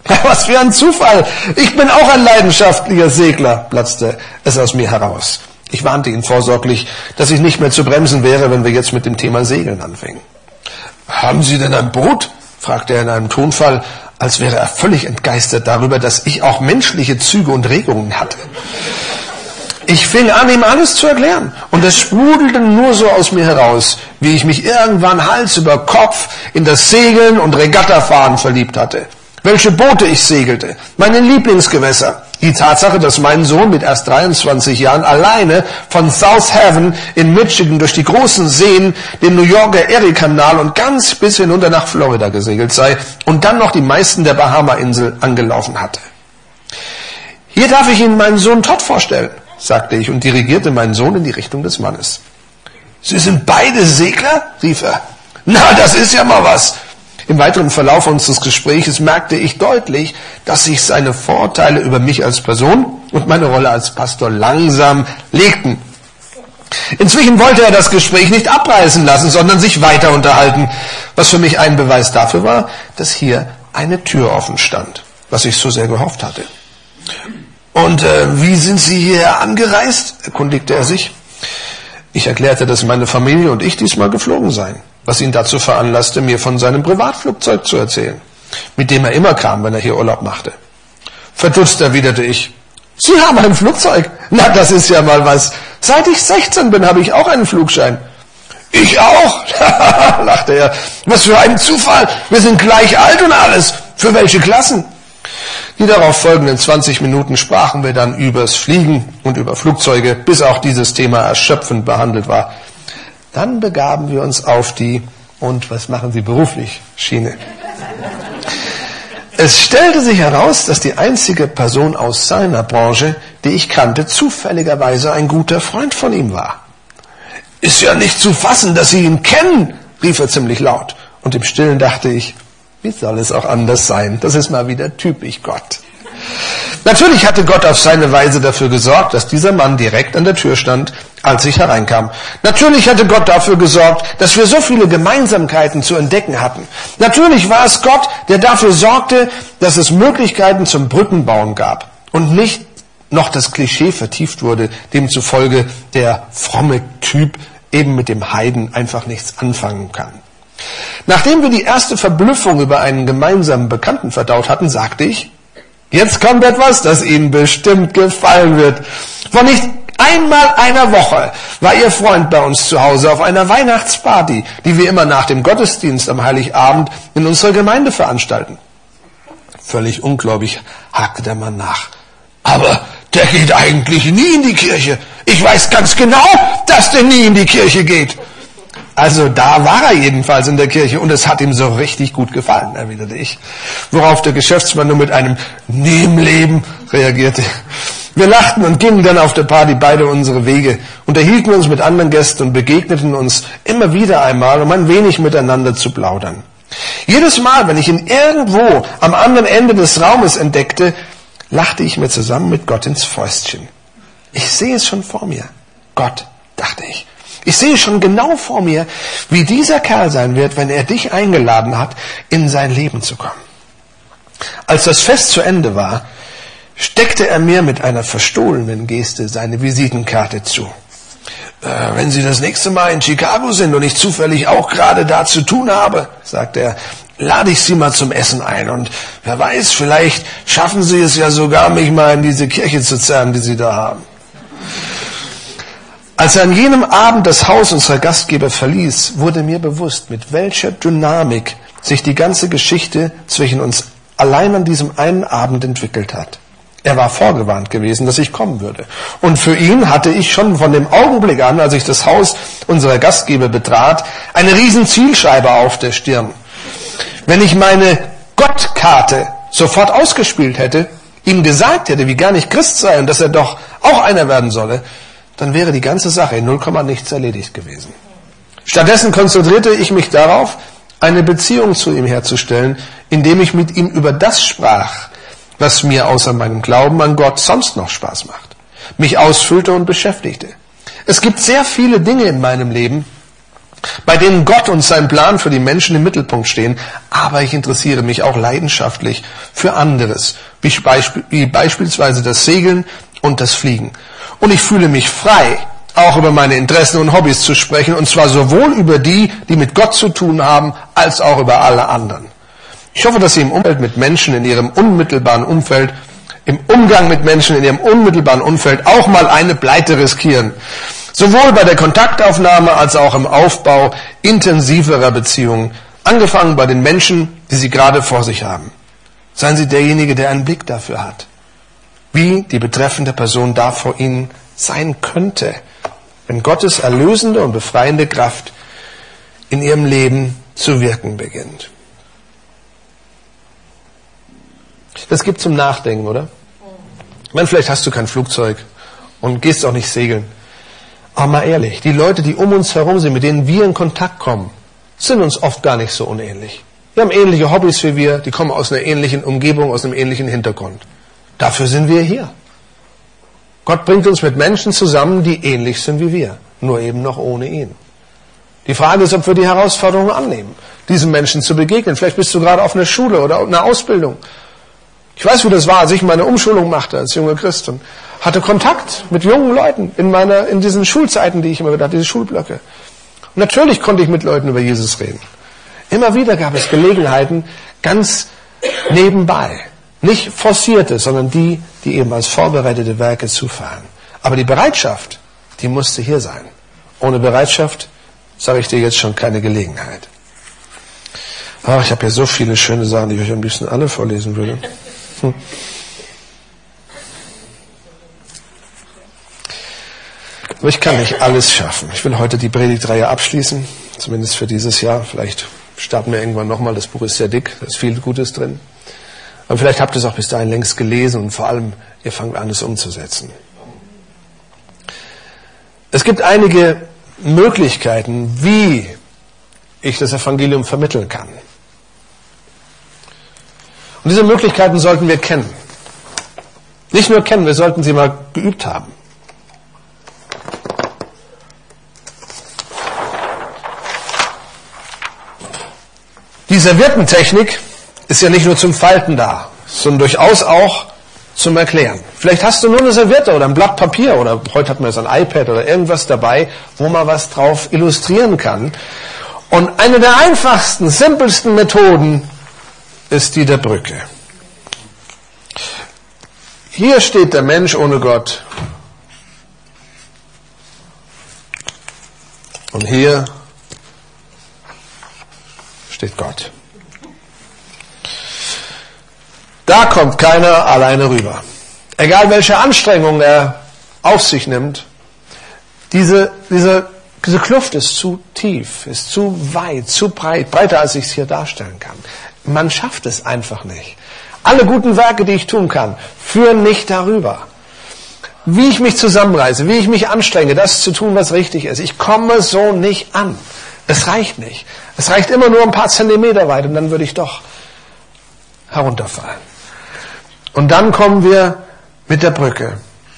S1: Was für ein Zufall! Ich bin auch ein leidenschaftlicher Segler, platzte es aus mir heraus. Ich warnte ihn vorsorglich, dass ich nicht mehr zu bremsen wäre, wenn wir jetzt mit dem Thema Segeln anfingen. »Haben Sie denn ein Boot?« fragte er in einem Tonfall, als wäre er völlig entgeistert darüber, dass ich auch menschliche Züge und Regungen hatte. Ich fing an, ihm alles zu erklären, und es sprudelte nur so aus mir heraus, wie ich mich irgendwann Hals über Kopf in das Segeln und Regattafahren verliebt hatte. Welche Boote ich segelte, meine Lieblingsgewässer. Die Tatsache, dass mein Sohn mit erst 23 Jahren alleine von South Haven in Michigan durch die großen Seen, den New Yorker Erie-Kanal und ganz bis hinunter nach Florida gesegelt sei und dann noch die meisten der Bahama-Insel angelaufen hatte. »Hier darf ich Ihnen meinen Sohn Todd vorstellen«, sagte ich und dirigierte meinen Sohn in die Richtung des Mannes. »Sie sind beide Segler?« rief er. »Na, das ist ja mal was!« Im weiteren Verlauf unseres Gespräches merkte ich deutlich, dass sich seine Vorteile über mich als Person und meine Rolle als Pastor langsam legten. Inzwischen wollte er das Gespräch nicht abreißen lassen, sondern sich weiter unterhalten, was für mich ein Beweis dafür war, dass hier eine Tür offen stand, was ich so sehr gehofft hatte. »Und wie sind Sie hierher angereist?« erkundigte er sich. Ich erklärte, dass meine Familie und ich diesmal geflogen seien, was ihn dazu veranlasste, mir von seinem Privatflugzeug zu erzählen, mit dem er immer kam, wenn er hier Urlaub machte. Verdutzt erwiderte ich, »Sie haben ein Flugzeug? Na, das ist ja mal was. Seit ich 16 bin, habe ich auch einen Flugschein.« »Ich auch«, lachte er. »Was für ein Zufall. Wir sind gleich alt und alles. Für welche Klassen?« Die darauf folgenden 20 Minuten sprachen wir dann übers Fliegen und über Flugzeuge, bis auch dieses Thema erschöpfend behandelt war. Dann begaben wir uns auf die »Und was machen Sie beruflich?« Schiene. Es stellte sich heraus, dass die einzige Person aus seiner Branche, die ich kannte, zufälligerweise ein guter Freund von ihm war. »Ist ja nicht zu fassen, dass Sie ihn kennen«, rief er ziemlich laut. Und im Stillen dachte ich, wie soll es auch anders sein? Das ist mal wieder typisch Gott. Natürlich hatte Gott auf seine Weise dafür gesorgt, dass dieser Mann direkt an der Tür stand, als ich hereinkam. Natürlich hatte Gott dafür gesorgt, dass wir so viele Gemeinsamkeiten zu entdecken hatten. Natürlich war es Gott, der dafür sorgte, dass es Möglichkeiten zum Brückenbauen gab und nicht noch das Klischee vertieft wurde, demzufolge der fromme Typ eben mit dem Heiden einfach nichts anfangen kann. Nachdem wir die erste Verblüffung über einen gemeinsamen Bekannten verdaut hatten, sagte ich, jetzt kommt etwas, das Ihnen bestimmt gefallen wird. Vor nicht einmal einer Woche war Ihr Freund bei uns zu Hause auf einer Weihnachtsparty, die wir immer nach dem Gottesdienst am Heiligabend in unserer Gemeinde veranstalten. Völlig ungläubig hakte der Mann nach. Aber der geht eigentlich nie in die Kirche. Ich weiß ganz genau, dass der nie in die Kirche geht. Also da war er jedenfalls in der Kirche und es hat ihm so richtig gut gefallen, erwiderte ich. Worauf der Geschäftsmann nur mit einem „Nie im Leben“ reagierte. Wir lachten und gingen dann auf der Party beide unsere Wege, unterhielten uns mit anderen Gästen und begegneten uns immer wieder einmal, um ein wenig miteinander zu plaudern. Jedes Mal, wenn ich ihn irgendwo am anderen Ende des Raumes entdeckte, lachte ich mir zusammen mit Gott ins Fäustchen. Ich sehe es schon vor mir. Gott, dachte ich. Ich sehe schon genau vor mir, wie dieser Kerl sein wird, wenn er dich eingeladen hat, in sein Leben zu kommen. Als das Fest zu Ende war, steckte er mir mit einer verstohlenen Geste seine Visitenkarte zu. Wenn Sie das nächste Mal in Chicago sind und ich zufällig auch gerade da zu tun habe, sagte er, lade ich Sie mal zum Essen ein. Und wer weiß, vielleicht schaffen Sie es ja sogar, mich mal in diese Kirche zu zerren, die Sie da haben. Als er an jenem Abend das Haus unserer Gastgeber verließ, wurde mir bewusst, mit welcher Dynamik sich die ganze Geschichte zwischen uns allein an diesem einen Abend entwickelt hat. Er war vorgewarnt gewesen, dass ich kommen würde. Und für ihn hatte ich schon von dem Augenblick an, als ich das Haus unserer Gastgeber betrat, eine riesen Zielscheibe auf der Stirn. Wenn ich meine Gottkarte sofort ausgespielt hätte, ihm gesagt hätte, wie gar nicht Christ sei und dass er doch auch einer werden solle, dann wäre die ganze Sache in 0, nichts erledigt gewesen. Stattdessen konzentrierte ich mich darauf, eine Beziehung zu ihm herzustellen, indem ich mit ihm über das sprach, was mir außer meinem Glauben an Gott sonst noch Spaß macht, mich ausfüllte und beschäftigte. Es gibt sehr viele Dinge in meinem Leben, bei denen Gott und sein Plan für die Menschen im Mittelpunkt stehen, aber ich interessiere mich auch leidenschaftlich für anderes, wie beispielsweise das Segeln und das Fliegen. Und ich fühle mich frei, auch über meine Interessen und Hobbys zu sprechen, und zwar sowohl über die mit Gott zu tun haben, als auch über alle anderen. Ich hoffe, dass Sie im Umgang mit Menschen in Ihrem unmittelbaren Umfeld auch mal eine Pleite riskieren. Sowohl bei der Kontaktaufnahme als auch im Aufbau intensiverer Beziehungen, angefangen bei den Menschen, die Sie gerade vor sich haben. Seien Sie derjenige, der einen Blick dafür hat, wie die betreffende Person da vor Ihnen sein könnte, wenn Gottes erlösende und befreiende Kraft in Ihrem Leben zu wirken beginnt. Das gibt zum Nachdenken, oder? Ich meine, vielleicht hast du kein Flugzeug und gehst auch nicht segeln. Aber mal ehrlich, die Leute, die um uns herum sind, mit denen wir in Kontakt kommen, sind uns oft gar nicht so unähnlich. Wir haben ähnliche Hobbys wie wir, die kommen aus einer ähnlichen Umgebung, aus einem ähnlichen Hintergrund. Dafür sind wir hier. Gott bringt uns mit Menschen zusammen, die ähnlich sind wie wir, nur eben noch ohne ihn. Die Frage ist, ob wir die Herausforderung annehmen, diesen Menschen zu begegnen. Vielleicht bist du gerade auf einer Schule oder einer Ausbildung. Ich weiß, wie das war, als ich meine Umschulung machte als junger Christ und hatte Kontakt mit jungen Leuten in diesen Schulzeiten, die ich immer wieder hatte, diese Schulblöcke. Und natürlich konnte ich mit Leuten über Jesus reden. Immer wieder gab es Gelegenheiten, ganz nebenbei. Nicht forcierte, sondern die eben als vorbereitete Werke zufallen. Aber die Bereitschaft, die musste hier sein. Ohne Bereitschaft, sage ich dir jetzt schon, keine Gelegenheit. Ich habe hier so viele schöne Sachen, die ich euch am liebsten alle vorlesen würde. Aber ich kann nicht alles schaffen. Ich will heute die Predigtreihe abschließen, zumindest für dieses Jahr. Vielleicht starten wir irgendwann nochmal. Das Buch ist sehr dick, da ist viel Gutes drin. Aber vielleicht habt ihr es auch bis dahin längst gelesen und vor allem, ihr fangt an, es umzusetzen. Es gibt einige Möglichkeiten, wie ich das Evangelium vermitteln kann. Und diese Möglichkeiten sollten wir kennen. Nicht nur kennen, wir sollten sie mal geübt haben. Die Serviettentechnik ist ja nicht nur zum Falten da, sondern durchaus auch zum Erklären. Vielleicht hast du nur eine Serviette oder ein Blatt Papier oder heute hat man jetzt ein iPad oder irgendwas dabei, wo man was drauf illustrieren kann. Und eine der einfachsten, simpelsten Methoden ist die der Brücke. Hier steht der Mensch ohne Gott. Und hier steht Gott. Da kommt keiner alleine rüber. Egal welche Anstrengungen er auf sich nimmt, diese Kluft ist zu tief, ist zu weit, zu breit, breiter als ich es hier darstellen kann. Man schafft es einfach nicht. Alle guten Werke, die ich tun kann, führen nicht darüber. Wie ich mich zusammenreiße, wie ich mich anstrenge, das zu tun, was richtig ist. Ich komme so nicht an. Es reicht nicht. Es reicht immer nur ein paar Zentimeter weit und dann würde ich doch herunterfallen. Und dann kommen wir mit der Brücke.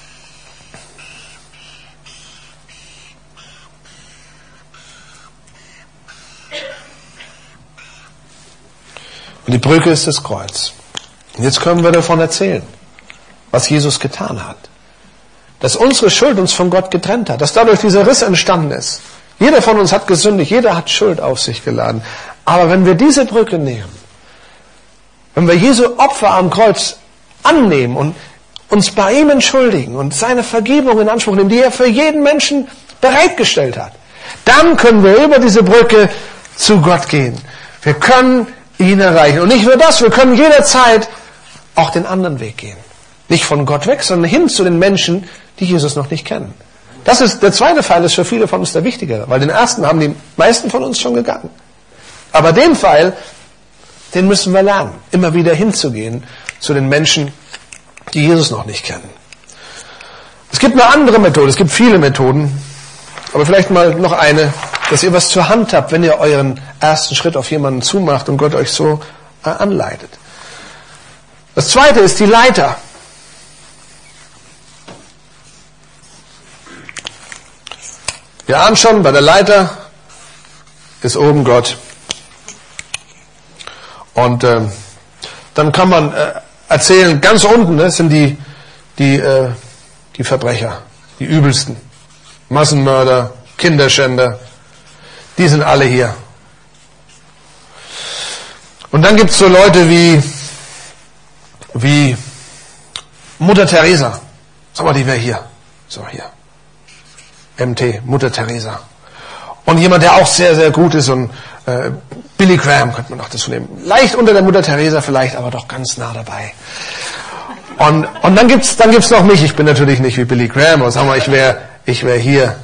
S1: Und die Brücke ist das Kreuz. Und jetzt können wir davon erzählen, was Jesus getan hat. Dass unsere Schuld uns von Gott getrennt hat, dass dadurch dieser Riss entstanden ist. Jeder von uns hat gesündigt, jeder hat Schuld auf sich geladen. Aber wenn wir diese Brücke nehmen, wenn wir Jesu Opfer am Kreuz annehmen und uns bei ihm entschuldigen und seine Vergebung in Anspruch nehmen, die er für jeden Menschen bereitgestellt hat, dann können wir über diese Brücke zu Gott gehen. Wir können ihn erreichen. Und nicht nur das, wir können jederzeit auch den anderen Weg gehen. Nicht von Gott weg, sondern hin zu den Menschen, die Jesus noch nicht kennen. Das ist, der zweite Pfeil ist für viele von uns der wichtigere, weil den ersten haben die meisten von uns schon gegangen. Aber den Pfeil, den müssen wir lernen, immer wieder hinzugehen zu den Menschen, die Jesus noch nicht kennen. Es gibt eine andere Methode, es gibt viele Methoden, aber vielleicht mal noch eine, dass ihr was zur Hand habt, wenn ihr euren ersten Schritt auf jemanden zumacht und Gott euch so anleitet. Das zweite ist die Leiter. Wir ahnen schon, bei der Leiter ist oben Gott. Und dann kann man erzählen, ganz unten sind die Verbrecher, die übelsten. Massenmörder, Kinderschänder, die sind alle hier. Und dann gibt's so Leute wie Mutter Teresa. Sag mal, die wäre hier. So, hier. MT, Mutter Teresa. Und jemand, der auch sehr, sehr gut ist, und Billy Graham könnte man noch dazu nehmen. Leicht unter der Mutter Teresa vielleicht, aber doch ganz nah dabei. Und dann gibt's noch mich. Ich bin natürlich nicht wie Billy Graham, aber sagen wir, ich wäre hier.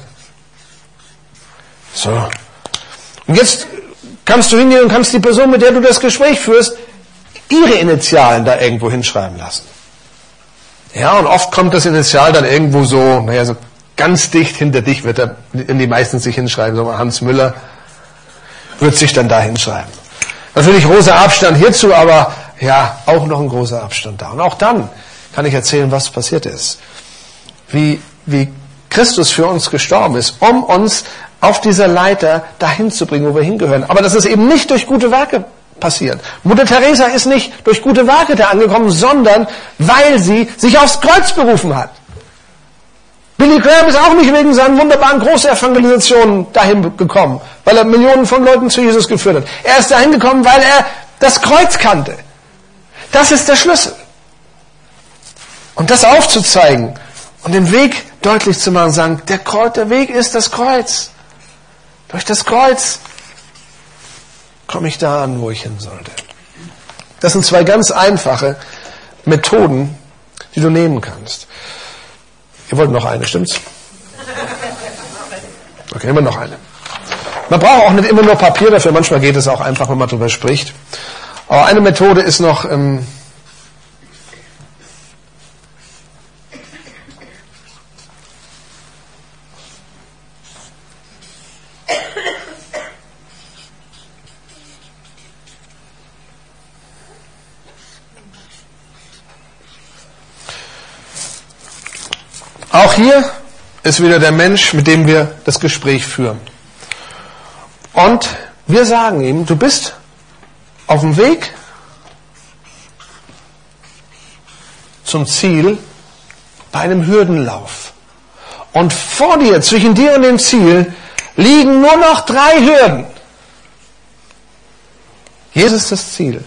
S1: So. Und jetzt kannst du hingehen und kannst die Person, mit der du das Gespräch führst, ihre Initialen da irgendwo hinschreiben lassen. Ja, und oft kommt das Initial dann irgendwo so ganz dicht hinter dich, werden die meisten sich hinschreiben. So Hans Müller wird sich dann da hinschreiben. Natürlich großer Abstand hierzu, aber ja, auch noch ein großer Abstand da. Und auch dann kann ich erzählen, was passiert ist. Wie Christus für uns gestorben ist, um uns auf dieser Leiter dahin zu bringen, wo wir hingehören. Aber das ist eben nicht durch gute Werke passiert. Mutter Teresa ist nicht durch gute Werke da angekommen, sondern weil sie sich aufs Kreuz berufen hat. Billy Graham ist auch nicht wegen seinen wunderbaren Großevangelisationen dahin gekommen, weil er Millionen von Leuten zu Jesus geführt hat. Er ist dahin gekommen, weil er das Kreuz kannte. Das ist der Schlüssel. Und das aufzuzeigen und den Weg deutlich zu machen, sagen, der Weg ist das Kreuz. Durch das Kreuz komme ich da an, wo ich hin sollte. Das sind zwei ganz einfache Methoden, die du nehmen kannst. Ihr wollt noch eine, stimmt's? Okay, nehmen wir noch eine. Man braucht auch nicht immer nur Papier dafür, manchmal geht es auch einfach, wenn man darüber spricht. Aber eine Methode ist noch, auch hier ist wieder der Mensch, mit dem wir das Gespräch führen. Und wir sagen ihm, du bist auf dem Weg zum Ziel bei einem Hürdenlauf. Und vor dir, zwischen dir und dem Ziel, liegen nur noch 3 Hürden. Jesus ist das Ziel.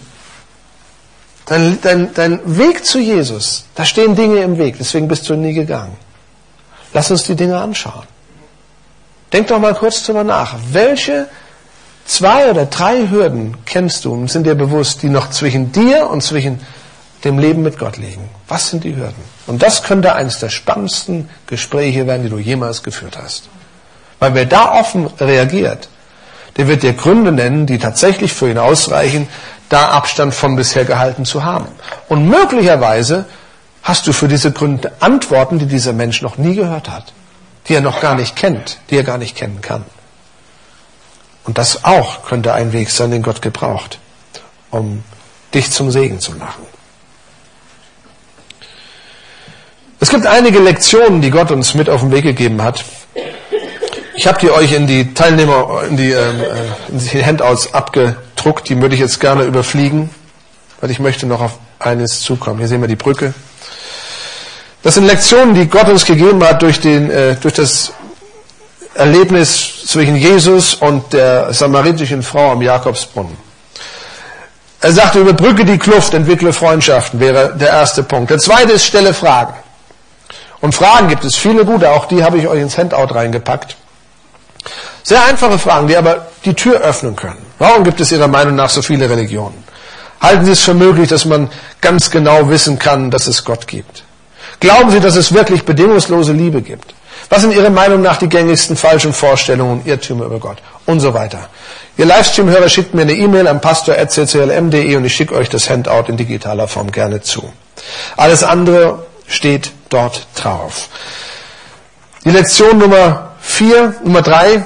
S1: Dein Weg zu Jesus, da stehen Dinge im Weg, deswegen bist du nie gegangen. Lass uns die Dinge anschauen. Denk doch mal kurz drüber nach. Welche 2 oder 3 Hürden kennst du und sind dir bewusst, die noch zwischen dir und zwischen dem Leben mit Gott liegen? Was sind die Hürden? Und das könnte eines der spannendsten Gespräche werden, die du jemals geführt hast. Weil wer da offen reagiert, der wird dir Gründe nennen, die tatsächlich für ihn ausreichen, da Abstand von bisher gehalten zu haben. Und möglicherweise hast du für diese Gründe Antworten, die dieser Mensch noch nie gehört hat, die er noch gar nicht kennt, die er gar nicht kennen kann. Und das auch könnte ein Weg sein, den Gott gebraucht, um dich zum Segen zu machen. Es gibt einige Lektionen, die Gott uns mit auf den Weg gegeben hat. Ich habe die euch in die in die Handouts abgedruckt, die würde ich jetzt gerne überfliegen, weil ich möchte noch auf eines zukommen. Hier sehen wir die Brücke. Das sind Lektionen, die Gott uns gegeben hat durch das Erlebnis zwischen Jesus und der samaritischen Frau am Jakobsbrunnen. Er sagte, überbrücke die Kluft, entwickle Freundschaften, wäre der erste Punkt. Der zweite ist, stelle Fragen. Und Fragen gibt es viele gute, auch die habe ich euch ins Handout reingepackt. Sehr einfache Fragen, die aber die Tür öffnen können. Warum gibt es Ihrer Meinung nach so viele Religionen? Halten Sie es für möglich, dass man ganz genau wissen kann, dass es Gott gibt? Glauben Sie, dass es wirklich bedingungslose Liebe gibt? Was sind Ihrer Meinung nach die gängigsten falschen Vorstellungen und Irrtümer über Gott? Und so weiter. Ihr Livestream-Hörer schickt mir eine E-Mail an pastor@cclm.de und ich schicke euch das Handout in digitaler Form gerne zu. Alles andere steht dort drauf. Die Lektion Nummer 3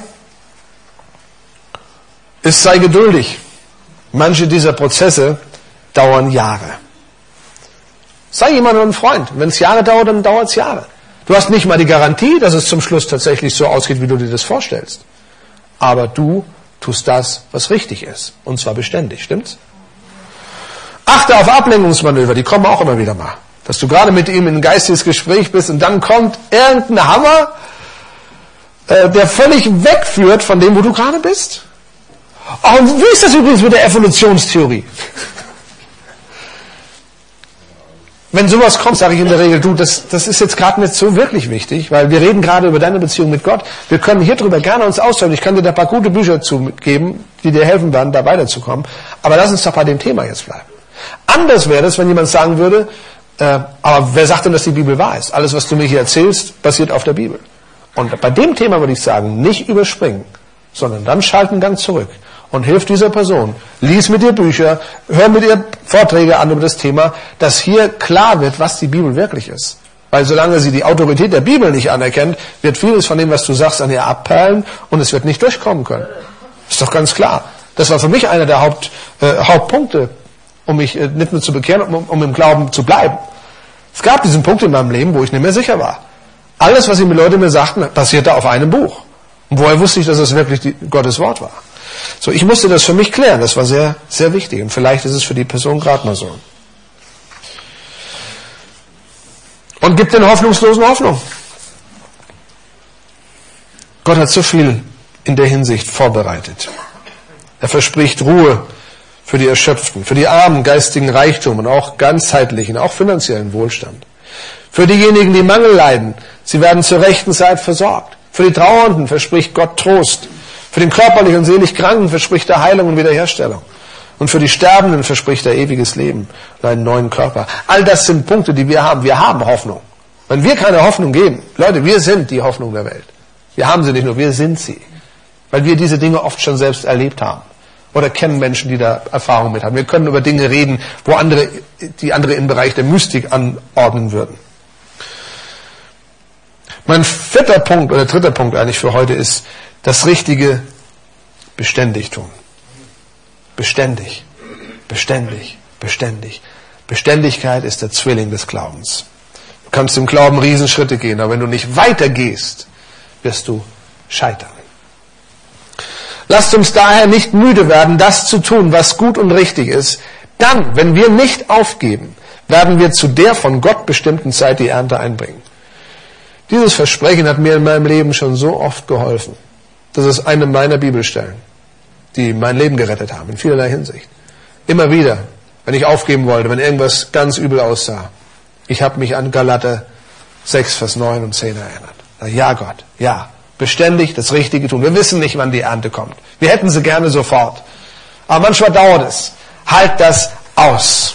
S1: ist, sei geduldig. Manche dieser Prozesse dauern Jahre. Sei jemandem ein Freund. Wenn es Jahre dauert, dann dauert es Jahre. Du hast nicht mal die Garantie, dass es zum Schluss tatsächlich so ausgeht, wie du dir das vorstellst. Aber du tust das, was richtig ist. Und zwar beständig, stimmt's? Achte auf Ablenkungsmanöver, die kommen auch immer wieder mal. Dass du gerade mit ihm in ein geistiges Gespräch bist und dann kommt irgendein Hammer, der völlig wegführt von dem, wo du gerade bist. Oh, und wie ist das übrigens mit der Evolutionstheorie? Wenn sowas kommt, sage ich in der Regel, du, das ist jetzt gerade nicht so wirklich wichtig, weil wir reden gerade über deine Beziehung mit Gott. Wir können hier drüber gerne uns austauschen. Ich kann dir da ein paar gute Bücher zugeben, die dir helfen werden, da weiterzukommen. Aber lass uns doch bei dem Thema jetzt bleiben. Anders wäre es, wenn jemand sagen würde, aber wer sagt denn, dass die Bibel wahr ist? Alles, was du mir hier erzählst, basiert auf der Bibel. Und bei dem Thema würde ich sagen, nicht überspringen, sondern dann schalten einen Gang zurück und hilf dieser Person. Lies mit ihr Bücher, hör mit ihr Vorträge an über das Thema, dass hier klar wird, was die Bibel wirklich ist. Weil solange sie die Autorität der Bibel nicht anerkennt, wird vieles von dem, was du sagst, an ihr abperlen und es wird nicht durchkommen können. Ist doch ganz klar. Das war für mich einer der Hauptpunkte, um mich nicht nur zu bekehren, um im Glauben zu bleiben. Es gab diesen Punkt in meinem Leben, wo ich nicht mehr sicher war. Alles, was die Leute mir sagten, basierte auf einem Buch. Und woher wusste ich, dass es wirklich Gottes Wort war? So, ich musste das für mich klären. Das war sehr, sehr wichtig. Und vielleicht ist es für die Person gerade mal so. Und gibt den Hoffnungslosen Hoffnung. Gott hat so viel in der Hinsicht vorbereitet. Er verspricht Ruhe für die Erschöpften, für die Armen geistigen Reichtum und auch ganzheitlichen, auch finanziellen Wohlstand. Für diejenigen, die Mangel leiden, sie werden zur rechten Zeit versorgt. Für die Trauernden verspricht Gott Trost. Für den körperlich und seelisch Kranken verspricht er Heilung und Wiederherstellung. Und für die Sterbenden verspricht er ewiges Leben und einen neuen Körper. All das sind Punkte, die wir haben. Wir haben Hoffnung. Wenn wir keine Hoffnung geben, Leute, wir sind die Hoffnung der Welt. Wir haben sie nicht nur, wir sind sie. Weil wir diese Dinge oft schon selbst erlebt haben. Oder kennen Menschen, die da Erfahrung mit haben. Wir können über Dinge reden, wo die andere im Bereich der Mystik anordnen würden. Mein dritter Punkt eigentlich für heute ist, das Richtige beständig tun. Beständig. Beständig. Beständig. Beständigkeit ist der Zwilling des Glaubens. Du kannst im Glauben Riesenschritte gehen, aber wenn du nicht weitergehst, wirst du scheitern. Lasst uns daher nicht müde werden, das zu tun, was gut und richtig ist. Dann, wenn wir nicht aufgeben, werden wir zu der von Gott bestimmten Zeit die Ernte einbringen. Dieses Versprechen hat mir in meinem Leben schon so oft geholfen. Das ist eine meiner Bibelstellen, die mein Leben gerettet haben, in vielerlei Hinsicht. Immer wieder, wenn ich aufgeben wollte, wenn irgendwas ganz übel aussah. Ich habe mich an Galater 6, Vers 9 und 10 erinnert. Ja Gott, ja, beständig das Richtige tun. Wir wissen nicht, wann die Ernte kommt. Wir hätten sie gerne sofort. Aber manchmal dauert es. Halt das aus.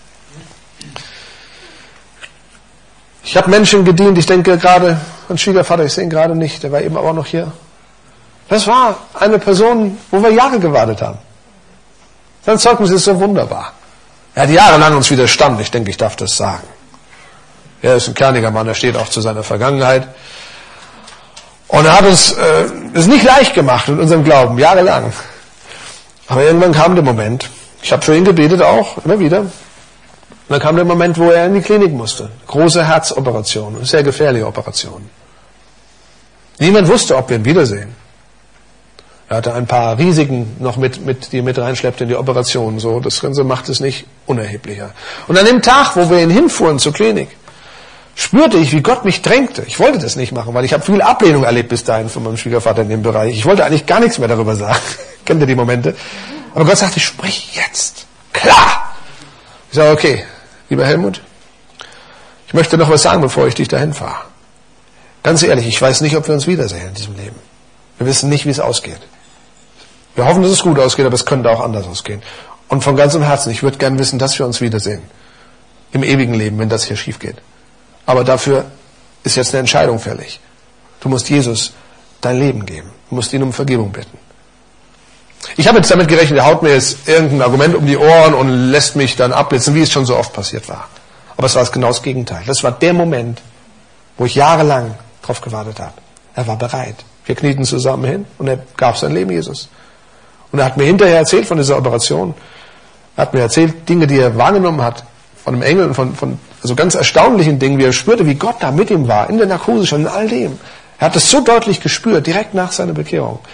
S1: Ich habe Menschen gedient, ich denke gerade an Schwiegervater, ich sehe ihn gerade nicht, der war eben aber auch noch hier. Das war eine Person, wo wir Jahre gewartet haben. Sein Zeugnis ist so wunderbar. Er hat jahrelang uns widerstanden, ich denke, ich darf das sagen. Er ist ein kerniger Mann, er steht auch zu seiner Vergangenheit. Und er hat uns es nicht leicht gemacht in unserem Glauben, jahrelang. Aber irgendwann kam der Moment, ich habe für ihn gebetet auch, immer wieder. Und dann kam der Moment, wo er in die Klinik musste. Große Herzoperation, sehr gefährliche Operation. Niemand wusste, ob wir ihn wiedersehen. Er hatte ein paar Risiken noch die er mit reinschleppte in die Operation. So, das Ganze macht es nicht unerheblicher. Und an dem Tag, wo wir ihn hinfuhren zur Klinik, spürte ich, wie Gott mich drängte. Ich wollte das nicht machen, weil ich habe viel Ablehnung erlebt bis dahin von meinem Schwiegervater in dem Bereich. Ich wollte eigentlich gar nichts mehr darüber sagen. Kennt ihr die Momente? Aber Gott sagte, sprich jetzt. Klar! Ich sage, okay, lieber Helmut, ich möchte noch was sagen, bevor ich dich dahin fahre. Ganz ehrlich, ich weiß nicht, ob wir uns wiedersehen in diesem Leben. Wir wissen nicht, wie es ausgeht. Wir hoffen, dass es gut ausgeht, aber es könnte auch anders ausgehen. Und von ganzem Herzen, ich würde gern wissen, dass wir uns wiedersehen. Im ewigen Leben, wenn das hier schief geht. Aber dafür ist jetzt eine Entscheidung fällig. Du musst Jesus dein Leben geben. Du musst ihn um Vergebung bitten. Ich habe jetzt damit gerechnet, er haut mir jetzt irgendein Argument um die Ohren und lässt mich dann abblitzen, wie es schon so oft passiert war. Aber es war genau das Gegenteil. Das war der Moment, wo ich jahrelang drauf gewartet habe. Er war bereit. Wir knieten zusammen hin und er gab sein Leben Jesus. Und er hat mir hinterher erzählt von dieser Operation. Er hat mir erzählt, Dinge, die er wahrgenommen hat, von einem Engel und von also ganz erstaunlichen Dingen, wie er spürte, wie Gott da mit ihm war, in der Narkose schon, in all dem. Er hat es so deutlich gespürt, direkt nach seiner Bekehrung.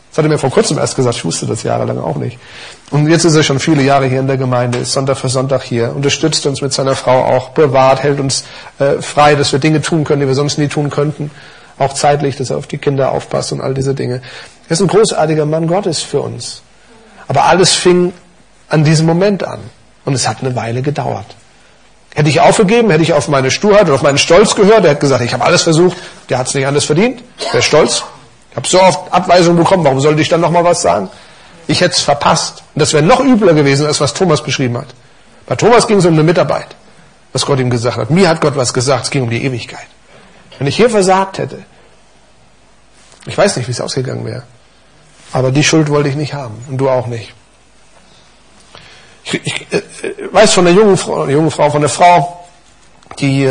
S1: Das hat er mir vor kurzem erst gesagt, ich wusste das jahrelang auch nicht. Und jetzt ist er schon viele Jahre hier in der Gemeinde, ist Sonntag für Sonntag hier, unterstützt uns mit seiner Frau auch, bewahrt, hält uns frei, dass wir Dinge tun können, die wir sonst nie tun könnten. Auch zeitlich, dass er auf die Kinder aufpasst und all diese Dinge. Er ist ein großartiger Mann Gottes für uns. Aber alles fing an diesem Moment an. Und es hat eine Weile gedauert. Hätte ich aufgegeben, hätte ich auf meine Sturheit oder auf meinen Stolz gehört, der hat gesagt, ich habe alles versucht, der hat es nicht anders verdient, der ist stolz. Ich habe so oft Abweisungen bekommen, warum sollte ich dann nochmal was sagen? Ich hätte es verpasst. Und das wäre noch übler gewesen, als was Thomas beschrieben hat. Bei Thomas ging es um eine Mitarbeit, was Gott ihm gesagt hat. Mir hat Gott was gesagt, es ging um die Ewigkeit. Wenn ich hier versagt hätte, ich weiß nicht, wie es ausgegangen wäre, aber die Schuld wollte ich nicht haben und du auch nicht. Ich weiß von einer jungen Frau, von einer Frau, die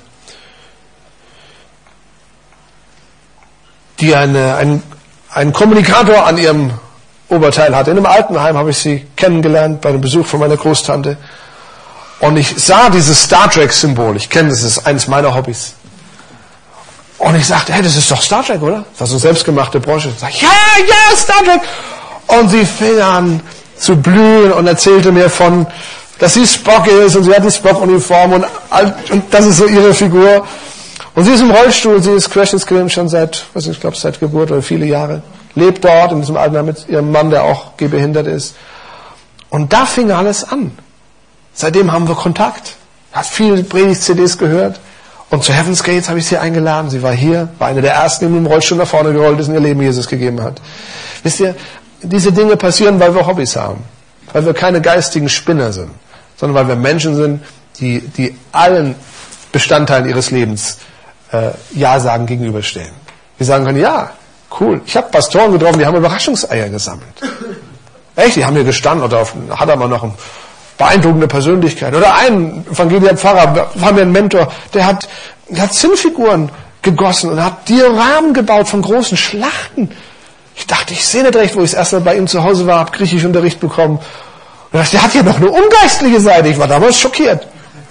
S1: einen Kommunikator an ihrem Oberteil hatte. In einem Altenheim habe ich sie kennengelernt bei einem Besuch von meiner Großtante. Und ich sah dieses Star Trek-Symbol. Ich kenne das, ist eines meiner Hobbys. Und ich sagte, hey, das ist doch Star Trek, oder? Das war so eine selbstgemachte Brosche. Ich sag, ja, Star Trek. Und sie fing an zu blühen und erzählte mir von, dass sie Spock ist und sie hat die Spock-Uniform und das ist so ihre Figur. Und sie ist im Rollstuhl, sie ist querschnittsgelähmt schon seit Geburt oder viele Jahre. Lebt dort in diesem Altenheim mit ihrem Mann, der auch gehbehindert ist. Und da fing alles an. Seitdem haben wir Kontakt. Hat viele Predigt-CDs gehört. Und zu Heaven's Gates habe ich sie eingeladen. Sie war hier, war eine der ersten, die mit dem Rollstuhl nach vorne gerollt ist und ihr Leben Jesus gegeben hat. Wisst ihr, diese Dinge passieren, weil wir Hobbys haben. Weil wir keine geistigen Spinner sind. Sondern weil wir Menschen sind, die allen Bestandteilen ihres Lebens Ja sagen gegenüberstehen. Die sagen können, ja, cool. Ich habe Pastoren getroffen, die haben Überraschungseier gesammelt. Echt, die haben hier gestanden oder hat aber noch eine beeindruckende Persönlichkeit. Oder ein Evangelienpfarrer, war mir ein Mentor, der hat Zinnfiguren gegossen und hat Dioramen gebaut von großen Schlachten. Ich dachte, ich sehe nicht recht, wo ich das erste Mal bei ihm zu Hause war, habe Griechischunterricht bekommen. Und dachte, der hat hier noch eine ungeistliche Seite. Ich war damals schockiert.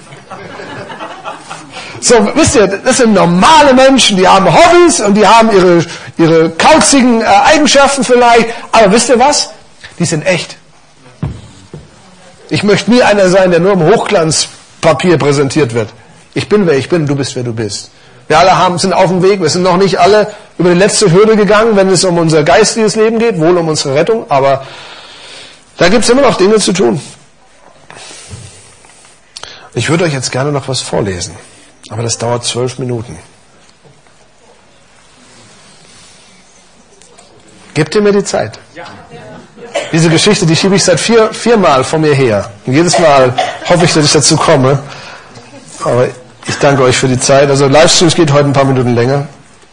S1: So, wisst ihr, das sind normale Menschen, die haben Hobbys und die haben ihre kauzigen Eigenschaften vielleicht. Aber wisst ihr was? Die sind echt. Ich möchte nie einer sein, der nur im Hochglanzpapier präsentiert wird. Ich bin, wer ich bin, du bist, wer du bist. Wir alle sind auf dem Weg, wir sind noch nicht alle über die letzte Hürde gegangen, wenn es um unser geistiges Leben geht, wohl um unsere Rettung, aber da gibt es immer noch Dinge zu tun. Ich würde euch jetzt gerne noch was vorlesen, aber das dauert 12 Minuten. Gebt ihr mir die Zeit? Diese Geschichte, die schiebe ich seit viermal vor mir her. Und jedes Mal hoffe ich, dass ich dazu komme. Aber ich danke euch für die Zeit. Also Livestreams geht heute ein paar Minuten länger.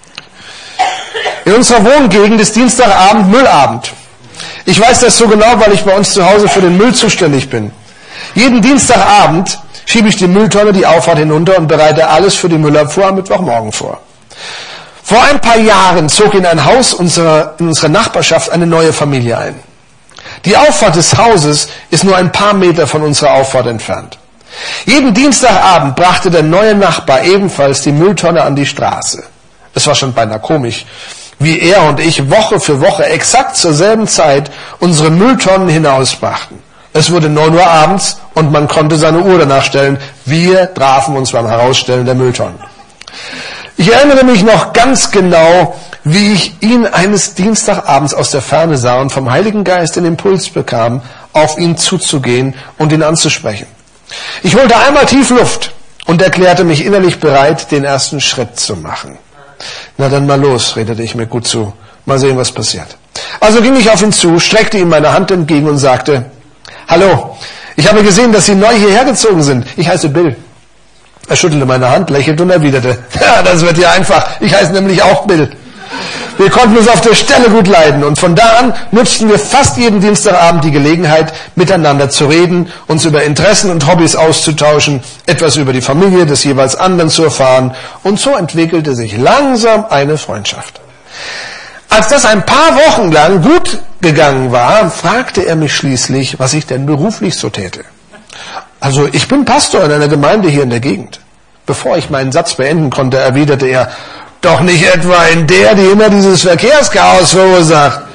S1: In unserer Wohngegend ist Dienstagabend Müllabend. Ich weiß das so genau, weil ich bei uns zu Hause für den Müll zuständig bin. Jeden Dienstagabend schiebe ich die Mülltonne die Auffahrt hinunter und bereite alles für die Müllabfuhr am Mittwochmorgen vor. Vor ein paar Jahren zog in ein Haus in unserer Nachbarschaft eine neue Familie ein. Die Auffahrt des Hauses ist nur ein paar Meter von unserer Auffahrt entfernt. Jeden Dienstagabend brachte der neue Nachbar ebenfalls die Mülltonne an die Straße. Es war schon beinahe komisch, wie er und ich Woche für Woche exakt zur selben Zeit unsere Mülltonnen hinausbrachten. Es wurde 9 Uhr abends und man konnte seine Uhr danach stellen. Wir trafen uns beim Herausstellen der Mülltonnen. Ich erinnere mich noch ganz genau, wie ich ihn eines Dienstagabends aus der Ferne sah und vom Heiligen Geist den Impuls bekam, auf ihn zuzugehen und ihn anzusprechen. Ich holte einmal tief Luft und erklärte mich innerlich bereit, den ersten Schritt zu machen. Na dann mal los, redete ich mir gut zu. Mal sehen, was passiert. Also ging ich auf ihn zu, streckte ihm meine Hand entgegen und sagte, hallo, ich habe gesehen, dass Sie neu hierher gezogen sind. Ich heiße Bill. Er schüttelte meine Hand, lächelte und erwiderte, ja, das wird ja einfach. Ich heiße nämlich auch Bill. Wir konnten uns auf der Stelle gut leiden und von da an nutzten wir fast jeden Dienstagabend die Gelegenheit, miteinander zu reden, uns über Interessen und Hobbys auszutauschen, etwas über die Familie des jeweils anderen zu erfahren und so entwickelte sich langsam eine Freundschaft. Als das ein paar Wochen lang gut gegangen war, fragte er mich schließlich, was ich denn beruflich so täte. Also ich bin Pastor in einer Gemeinde hier in der Gegend. Bevor ich meinen Satz beenden konnte, erwiderte er, doch nicht etwa in der, die immer dieses Verkehrschaos verursacht.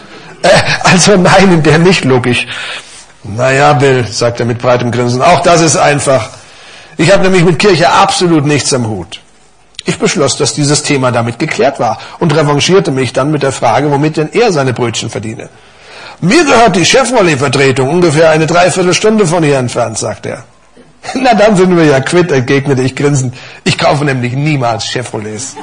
S1: Also nein, in der nicht, logisch. Naja, Bill, sagt er mit breitem Grinsen, auch das ist einfach. Ich habe nämlich mit Kirche absolut nichts am Hut. Ich beschloss, dass dieses Thema damit geklärt war und revanchierte mich dann mit der Frage, womit denn er seine Brötchen verdiene. Mir gehört die Chevrolet-Vertretung ungefähr eine Dreiviertelstunde von hier entfernt, sagt er. Na, dann sind wir ja quitt, entgegnete ich grinsend. Ich kaufe nämlich niemals Chevrolets.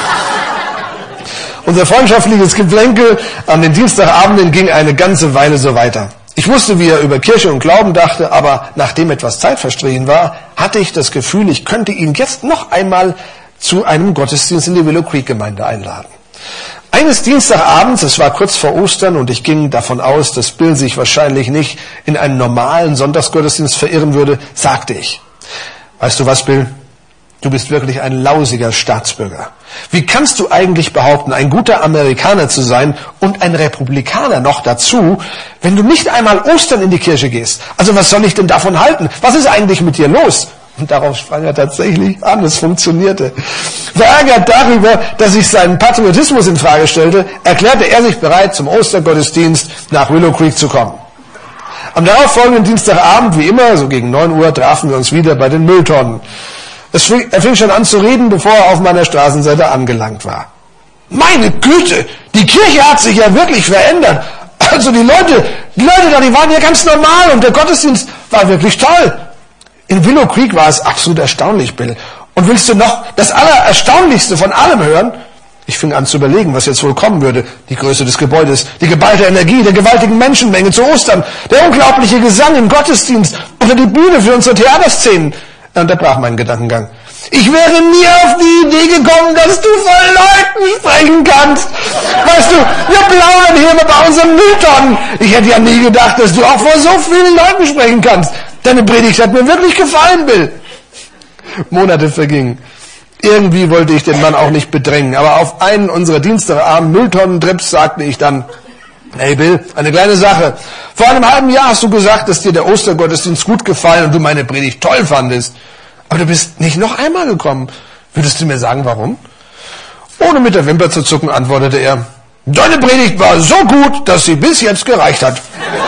S1: Unser freundschaftliches Geplänkel an den Dienstagabenden ging eine ganze Weile so weiter. Ich wusste, wie er über Kirche und Glauben dachte, aber nachdem etwas Zeit verstrichen war, hatte ich das Gefühl, ich könnte ihn jetzt noch einmal zu einem Gottesdienst in die Willow Creek Gemeinde einladen. Eines Dienstagabends, es war kurz vor Ostern und ich ging davon aus, dass Bill sich wahrscheinlich nicht in einen normalen Sonntagsgottesdienst verirren würde, sagte ich: Weißt du was, Bill? Du bist wirklich ein lausiger Staatsbürger. Wie kannst du eigentlich behaupten, ein guter Amerikaner zu sein und ein Republikaner noch dazu, wenn du nicht einmal Ostern in die Kirche gehst? Also was soll ich denn davon halten? Was ist eigentlich mit dir los? Und darauf sprang er tatsächlich an, es funktionierte. Verärgert darüber, dass ich seinen Patriotismus in Frage stellte, erklärte er sich bereit, zum Ostergottesdienst nach Willow Creek zu kommen. Am darauffolgenden Dienstagabend, wie immer, so gegen 9 Uhr, trafen wir uns wieder bei den Mülltonnen. Er fing schon an zu reden, bevor er auf meiner Straßenseite angelangt war. Meine Güte, die Kirche hat sich ja wirklich verändert. Also die Leute da, die waren ja ganz normal und der Gottesdienst war wirklich toll. In Willow Creek war es absolut erstaunlich, Bill. Und willst du noch das Allererstaunlichste von allem hören? Ich fing an zu überlegen, was jetzt wohl kommen würde. Die Größe des Gebäudes, die geballte Energie, der gewaltigen Menschenmenge zu Ostern, der unglaubliche Gesang im Gottesdienst oder die Bühne für unsere Theaterszenen. Er unterbrach meinen Gedankengang. Ich wäre nie auf die Idee gekommen, dass du von Leuten sprechen kannst. Weißt du, wir plaudern hier bei unseren Mülltonnen. Ich hätte ja nie gedacht, dass du auch vor so vielen Leuten sprechen kannst. Deine Predigt hat mir wirklich gefallen, Bill. Monate vergingen. Irgendwie wollte ich den Mann auch nicht bedrängen, aber auf einen unserer Dienstagabend Mülltonnentrips sagte ich dann: Hey Bill, eine kleine Sache. Vor einem halben Jahr hast du gesagt, dass dir der Ostergottesdienst gut gefallen und du meine Predigt toll fandest. Aber du bist nicht noch einmal gekommen. Würdest du mir sagen, warum? Ohne mit der Wimper zu zucken, antwortete er: Deine Predigt war so gut, dass sie bis jetzt gereicht hat.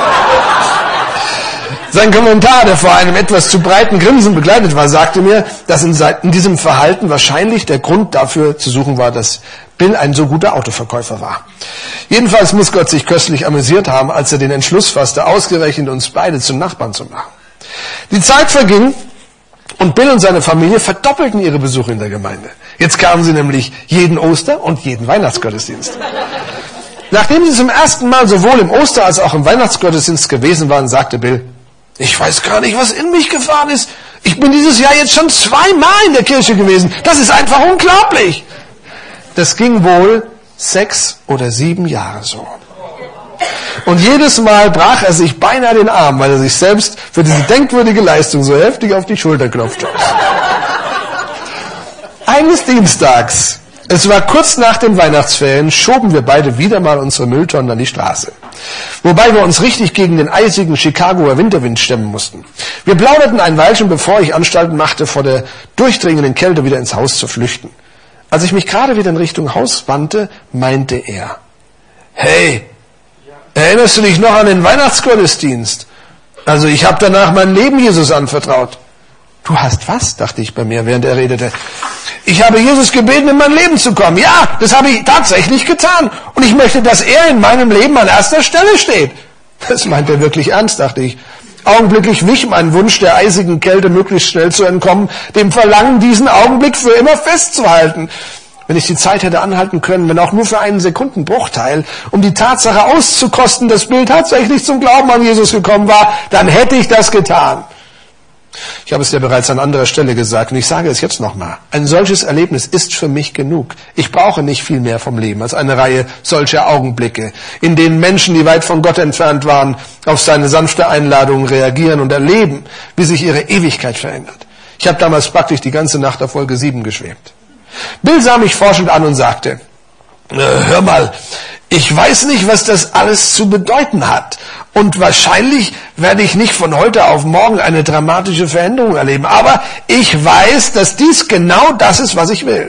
S1: Sein Kommentar, der vor einem etwas zu breiten Grinsen begleitet war, sagte mir, dass in diesem Verhalten wahrscheinlich der Grund dafür zu suchen war, dass Bill ein so guter Autoverkäufer war. Jedenfalls muss Gott sich köstlich amüsiert haben, als er den Entschluss fasste, ausgerechnet uns beide zum Nachbarn zu machen. Die Zeit verging und Bill und seine Familie verdoppelten ihre Besuche in der Gemeinde. Jetzt kamen sie nämlich jeden Oster- und jeden Weihnachtsgottesdienst. Nachdem sie zum ersten Mal sowohl im Oster- als auch im Weihnachtsgottesdienst gewesen waren, sagte Bill: Ich weiß gar nicht, was in mich gefahren ist. Ich bin dieses Jahr jetzt schon 2-mal in der Kirche gewesen. Das ist einfach unglaublich. Das ging wohl 6 oder 7 Jahre so. Und jedes Mal brach er sich beinahe den Arm, weil er sich selbst für diese denkwürdige Leistung so heftig auf die Schulter klopfte. Eines Dienstags, es war kurz nach den Weihnachtsferien, schoben wir beide wieder mal unsere Mülltonnen an die Straße. Wobei wir uns richtig gegen den eisigen Chicagoer Winterwind stemmen mussten. Wir plauderten ein Weilchen, bevor ich Anstalten machte, vor der durchdringenden Kälte wieder ins Haus zu flüchten. Als ich mich gerade wieder in Richtung Haus wandte, meinte er: Hey, erinnerst du dich noch an den Weihnachtsgottesdienst? Also ich habe danach mein Leben Jesus anvertraut. Du hast was? Dachte ich bei mir, während er redete. Ich habe Jesus gebeten, in mein Leben zu kommen. Ja, das habe ich tatsächlich getan. Und ich möchte, dass er in meinem Leben an erster Stelle steht. Das meint er wirklich ernst, dachte ich. Augenblicklich wich mein Wunsch, der eisigen Kälte möglichst schnell zu entkommen, dem Verlangen, diesen Augenblick für immer festzuhalten. Wenn ich die Zeit hätte anhalten können, wenn auch nur für einen Sekundenbruchteil, um die Tatsache auszukosten, dass Bill tatsächlich zum Glauben an Jesus gekommen war, dann hätte ich das getan. Ich habe es ja bereits an anderer Stelle gesagt und ich sage es jetzt nochmal. Ein solches Erlebnis ist für mich genug. Ich brauche nicht viel mehr vom Leben als eine Reihe solcher Augenblicke, in denen Menschen, die weit von Gott entfernt waren, auf seine sanfte Einladung reagieren und erleben, wie sich ihre Ewigkeit verändert. Ich habe damals praktisch die ganze Nacht auf Wolke 7 geschwebt. Bill sah mich forschend an und sagte: Hör mal, ich weiß nicht, was das alles zu bedeuten hat. Und wahrscheinlich werde ich nicht von heute auf morgen eine dramatische Veränderung erleben. Aber ich weiß, dass dies genau das ist, was ich will.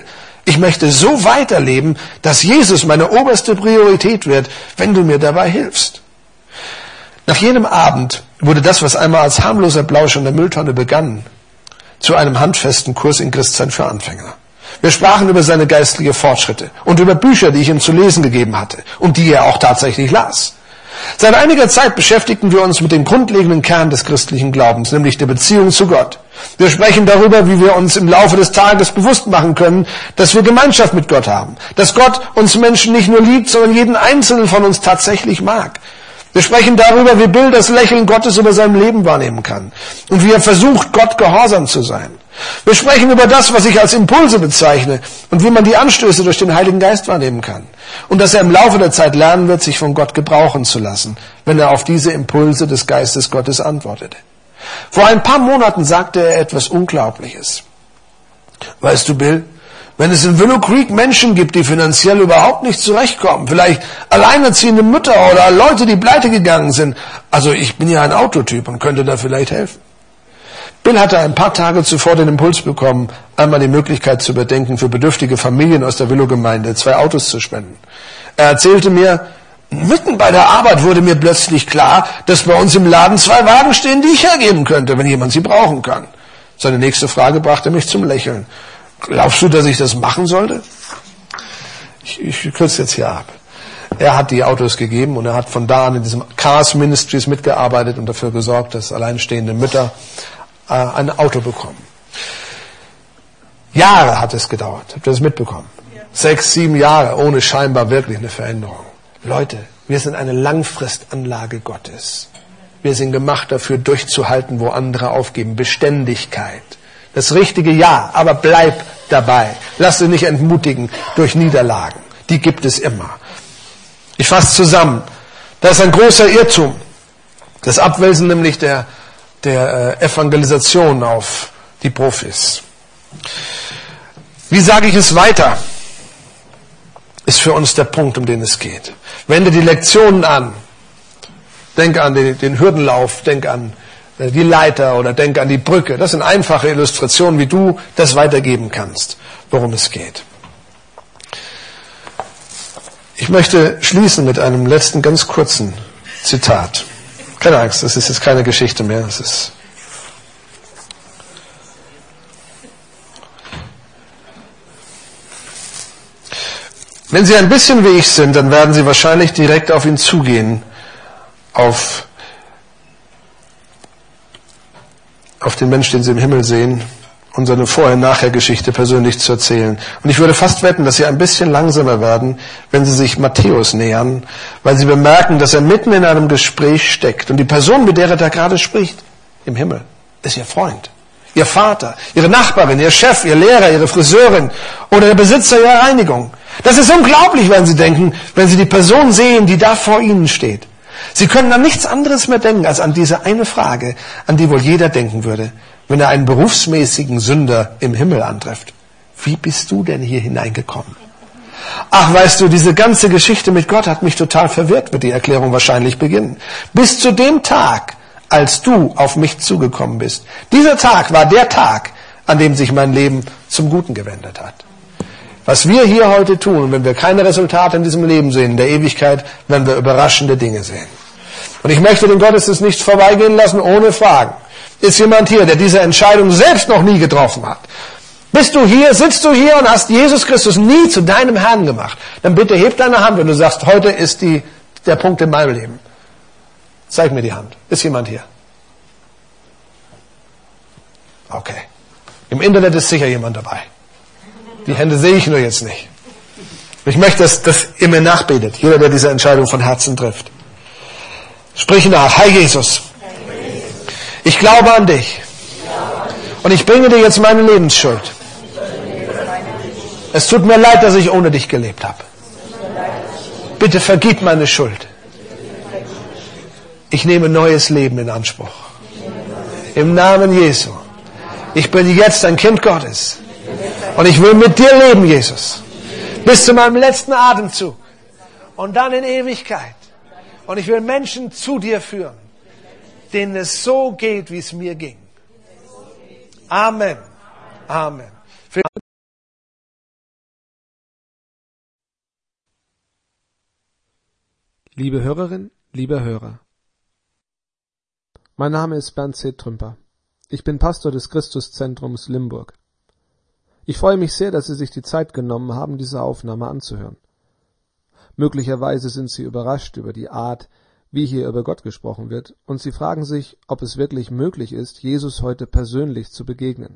S1: Ich möchte so weiterleben, dass Jesus meine oberste Priorität wird, wenn du mir dabei hilfst. Nach jenem Abend wurde das, was einmal als harmloser Plausch an der Mülltonne begann, zu einem handfesten Kurs in Christsein für Anfänger. Wir sprachen über seine geistlichen Fortschritte und über Bücher, die ich ihm zu lesen gegeben hatte und die er auch tatsächlich las. Seit einiger Zeit beschäftigten wir uns mit dem grundlegenden Kern des christlichen Glaubens, nämlich der Beziehung zu Gott. Wir sprechen darüber, wie wir uns im Laufe des Tages bewusst machen können, dass wir Gemeinschaft mit Gott haben, dass Gott uns Menschen nicht nur liebt, sondern jeden Einzelnen von uns tatsächlich mag. Wir sprechen darüber, wie Bill das Lächeln Gottes über seinem Leben wahrnehmen kann und wie er versucht, Gott gehorsam zu sein. Wir sprechen über das, was ich als Impulse bezeichne und wie man die Anstöße durch den Heiligen Geist wahrnehmen kann. Und dass er im Laufe der Zeit lernen wird, sich von Gott gebrauchen zu lassen, wenn er auf diese Impulse des Geistes Gottes antwortete. Vor ein paar Monaten sagte er etwas Unglaubliches. Weißt du, Bill, wenn es in Willow Creek Menschen gibt, die finanziell überhaupt nicht zurechtkommen, vielleicht alleinerziehende Mütter oder Leute, die pleite gegangen sind, also ich bin ja ein Autotyp und könnte da vielleicht helfen. Bill hatte ein paar Tage zuvor den Impuls bekommen, einmal die Möglichkeit zu überdenken, für bedürftige Familien aus der Willow-Gemeinde 2 Autos zu spenden. Er erzählte mir, mitten bei der Arbeit wurde mir plötzlich klar, dass bei uns im Laden 2 Wagen stehen, die ich hergeben könnte, wenn jemand sie brauchen kann. Seine nächste Frage brachte mich zum Lächeln. Glaubst du, dass ich das machen sollte? Ich kürze jetzt hier ab. Er hat die Autos gegeben und er hat von da an in diesem Cars Ministries mitgearbeitet und dafür gesorgt, dass alleinstehende Mütter ein Auto bekommen. Jahre hat es gedauert. Habt ihr das mitbekommen? 6, 7 Jahre ohne scheinbar wirklich eine Veränderung. Leute, wir sind eine Langfristanlage Gottes. Wir sind gemacht dafür, durchzuhalten, wo andere aufgeben. Beständigkeit. Das richtige Ja, aber bleib dabei. Lass dich nicht entmutigen durch Niederlagen. Die gibt es immer. Ich fasse zusammen. Das ist ein großer Irrtum. Das Abwälzen nämlich der Evangelisation auf die Profis. Wie sage ich es weiter? Ist für uns der Punkt, um den es geht. Wende die Lektionen an. Denk an den Hürdenlauf, denk an die Leiter oder denk an die Brücke. Das sind einfache Illustrationen, wie du das weitergeben kannst, worum es geht. Ich möchte schließen mit einem letzten ganz kurzen Zitat. Keine Angst, das ist jetzt keine Geschichte mehr. Das ist Wenn Sie ein bisschen wie ich sind, dann werden Sie wahrscheinlich direkt auf ihn zugehen, auf den Mensch, den Sie im Himmel sehen, und seine Vorher-Nachher-Geschichte persönlich zu erzählen. Und ich würde fast wetten, dass Sie ein bisschen langsamer werden, wenn Sie sich Matthäus nähern, weil Sie bemerken, dass er mitten in einem Gespräch steckt. Und die Person, mit der er da gerade spricht, im Himmel, ist Ihr Freund, Ihr Vater, Ihre Nachbarin, Ihr Chef, Ihr Lehrer, Ihre Friseurin oder der Besitzer Ihrer Reinigung. Das ist unglaublich, werden Sie denken, wenn Sie die Person sehen, die da vor Ihnen steht. Sie können an nichts anderes mehr denken, als an diese eine Frage, an die wohl jeder denken würde, wenn er einen berufsmäßigen Sünder im Himmel antrifft. Wie bist du denn hier hineingekommen? Ach, weißt du, diese ganze Geschichte mit Gott hat mich total verwirrt, wird die Erklärung wahrscheinlich beginnen. Bis zu dem Tag, als du auf mich zugekommen bist. Dieser Tag war der Tag, an dem sich mein Leben zum Guten gewendet hat. Was wir hier heute tun, wenn wir keine Resultate in diesem Leben sehen, in der Ewigkeit, werden wir überraschende Dinge sehen. Und ich möchte den Gottesdienst nicht vorbeigehen lassen, ohne Fragen. Ist jemand hier, der diese Entscheidung selbst noch nie getroffen hat? Bist du hier, sitzt du hier und hast Jesus Christus nie zu deinem Herrn gemacht? Dann bitte heb deine Hand, wenn du sagst, heute ist der Punkt in meinem Leben. Zeig mir die Hand. Ist jemand hier? Okay. Im Internet ist sicher jemand dabei. Die Hände sehe ich nur jetzt nicht. Ich möchte, dass ihr mir nachbetet, jeder, der diese Entscheidung von Herzen trifft. Sprich nach. Herr Jesus, ich glaube an dich und ich bringe dir jetzt meine Lebensschuld. Es tut mir leid, dass ich ohne dich gelebt habe. Bitte vergib meine Schuld. Ich nehme neues Leben in Anspruch. Im Namen Jesu. Ich bin jetzt ein Kind Gottes. Und ich will mit dir leben, Jesus. Bis zu meinem letzten Atemzug. Und dann in Ewigkeit. Und ich will Menschen zu dir führen, denen es so geht, wie es mir ging. Amen. Amen.
S3: Liebe Hörerin, lieber Hörer. Mein Name ist Bernd C. Trümper. Ich bin Pastor des Christuszentrums Limburg. Ich freue mich sehr, dass Sie sich die Zeit genommen haben, diese Aufnahme anzuhören. Möglicherweise sind Sie überrascht über die Art, wie hier über Gott gesprochen wird, und Sie fragen sich, ob es wirklich möglich ist, Jesus heute persönlich zu begegnen.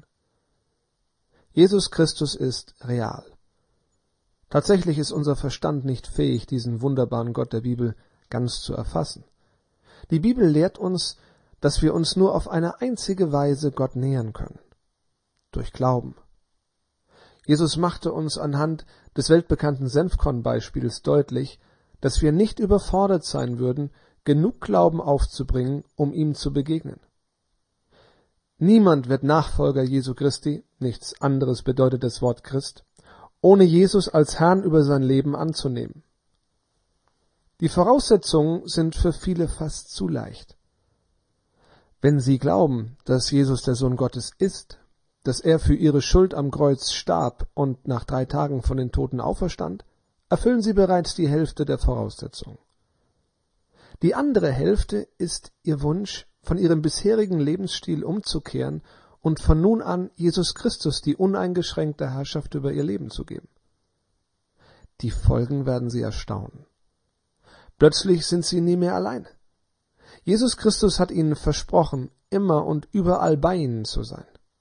S3: Jesus Christus ist real. Tatsächlich ist unser Verstand nicht fähig, diesen wunderbaren Gott der Bibel ganz zu erfassen. Die Bibel lehrt uns, dass wir uns nur auf eine einzige Weise Gott nähern können: durch Glauben. Jesus machte uns anhand des weltbekannten Senfkorn-Beispiels deutlich, dass wir nicht überfordert sein würden, genug Glauben aufzubringen, um ihm zu begegnen. Niemand wird Nachfolger Jesu Christi, nichts anderes bedeutet das Wort Christ, ohne Jesus als Herrn über sein Leben anzunehmen. Die Voraussetzungen sind für viele fast zu leicht. Wenn sie glauben, dass Jesus der Sohn Gottes ist, dass er für ihre Schuld am Kreuz starb und nach 3 Tagen von den Toten auferstand, erfüllen sie bereits die Hälfte der Voraussetzungen. Die andere Hälfte ist ihr Wunsch, von ihrem bisherigen Lebensstil umzukehren und von nun an Jesus Christus die uneingeschränkte Herrschaft über ihr Leben zu geben. Die Folgen werden sie erstaunen. Plötzlich sind sie nie mehr allein. Jesus Christus hat ihnen versprochen, immer und überall bei ihnen zu sein.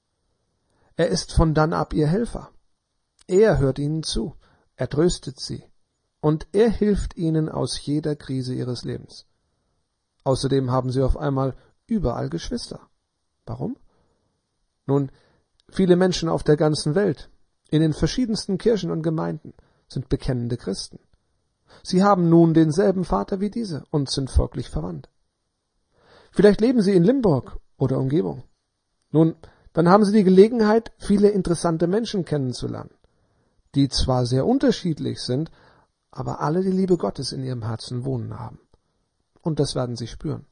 S3: Er ist von dann ab ihr Helfer. Er hört ihnen zu, er tröstet sie und er hilft ihnen aus jeder Krise ihres Lebens. Außerdem haben sie auf einmal überall Geschwister. Warum? Nun, viele Menschen auf der ganzen Welt, in den verschiedensten Kirchen und Gemeinden, sind bekennende Christen. Sie haben nun denselben Vater wie diese und sind folglich verwandt. Vielleicht leben sie in Limburg oder Umgebung. Nun, dann haben sie die Gelegenheit, viele interessante Menschen kennenzulernen, die zwar sehr unterschiedlich sind, aber alle die Liebe Gottes in ihrem Herzen wohnen haben. Und das werden sie spüren.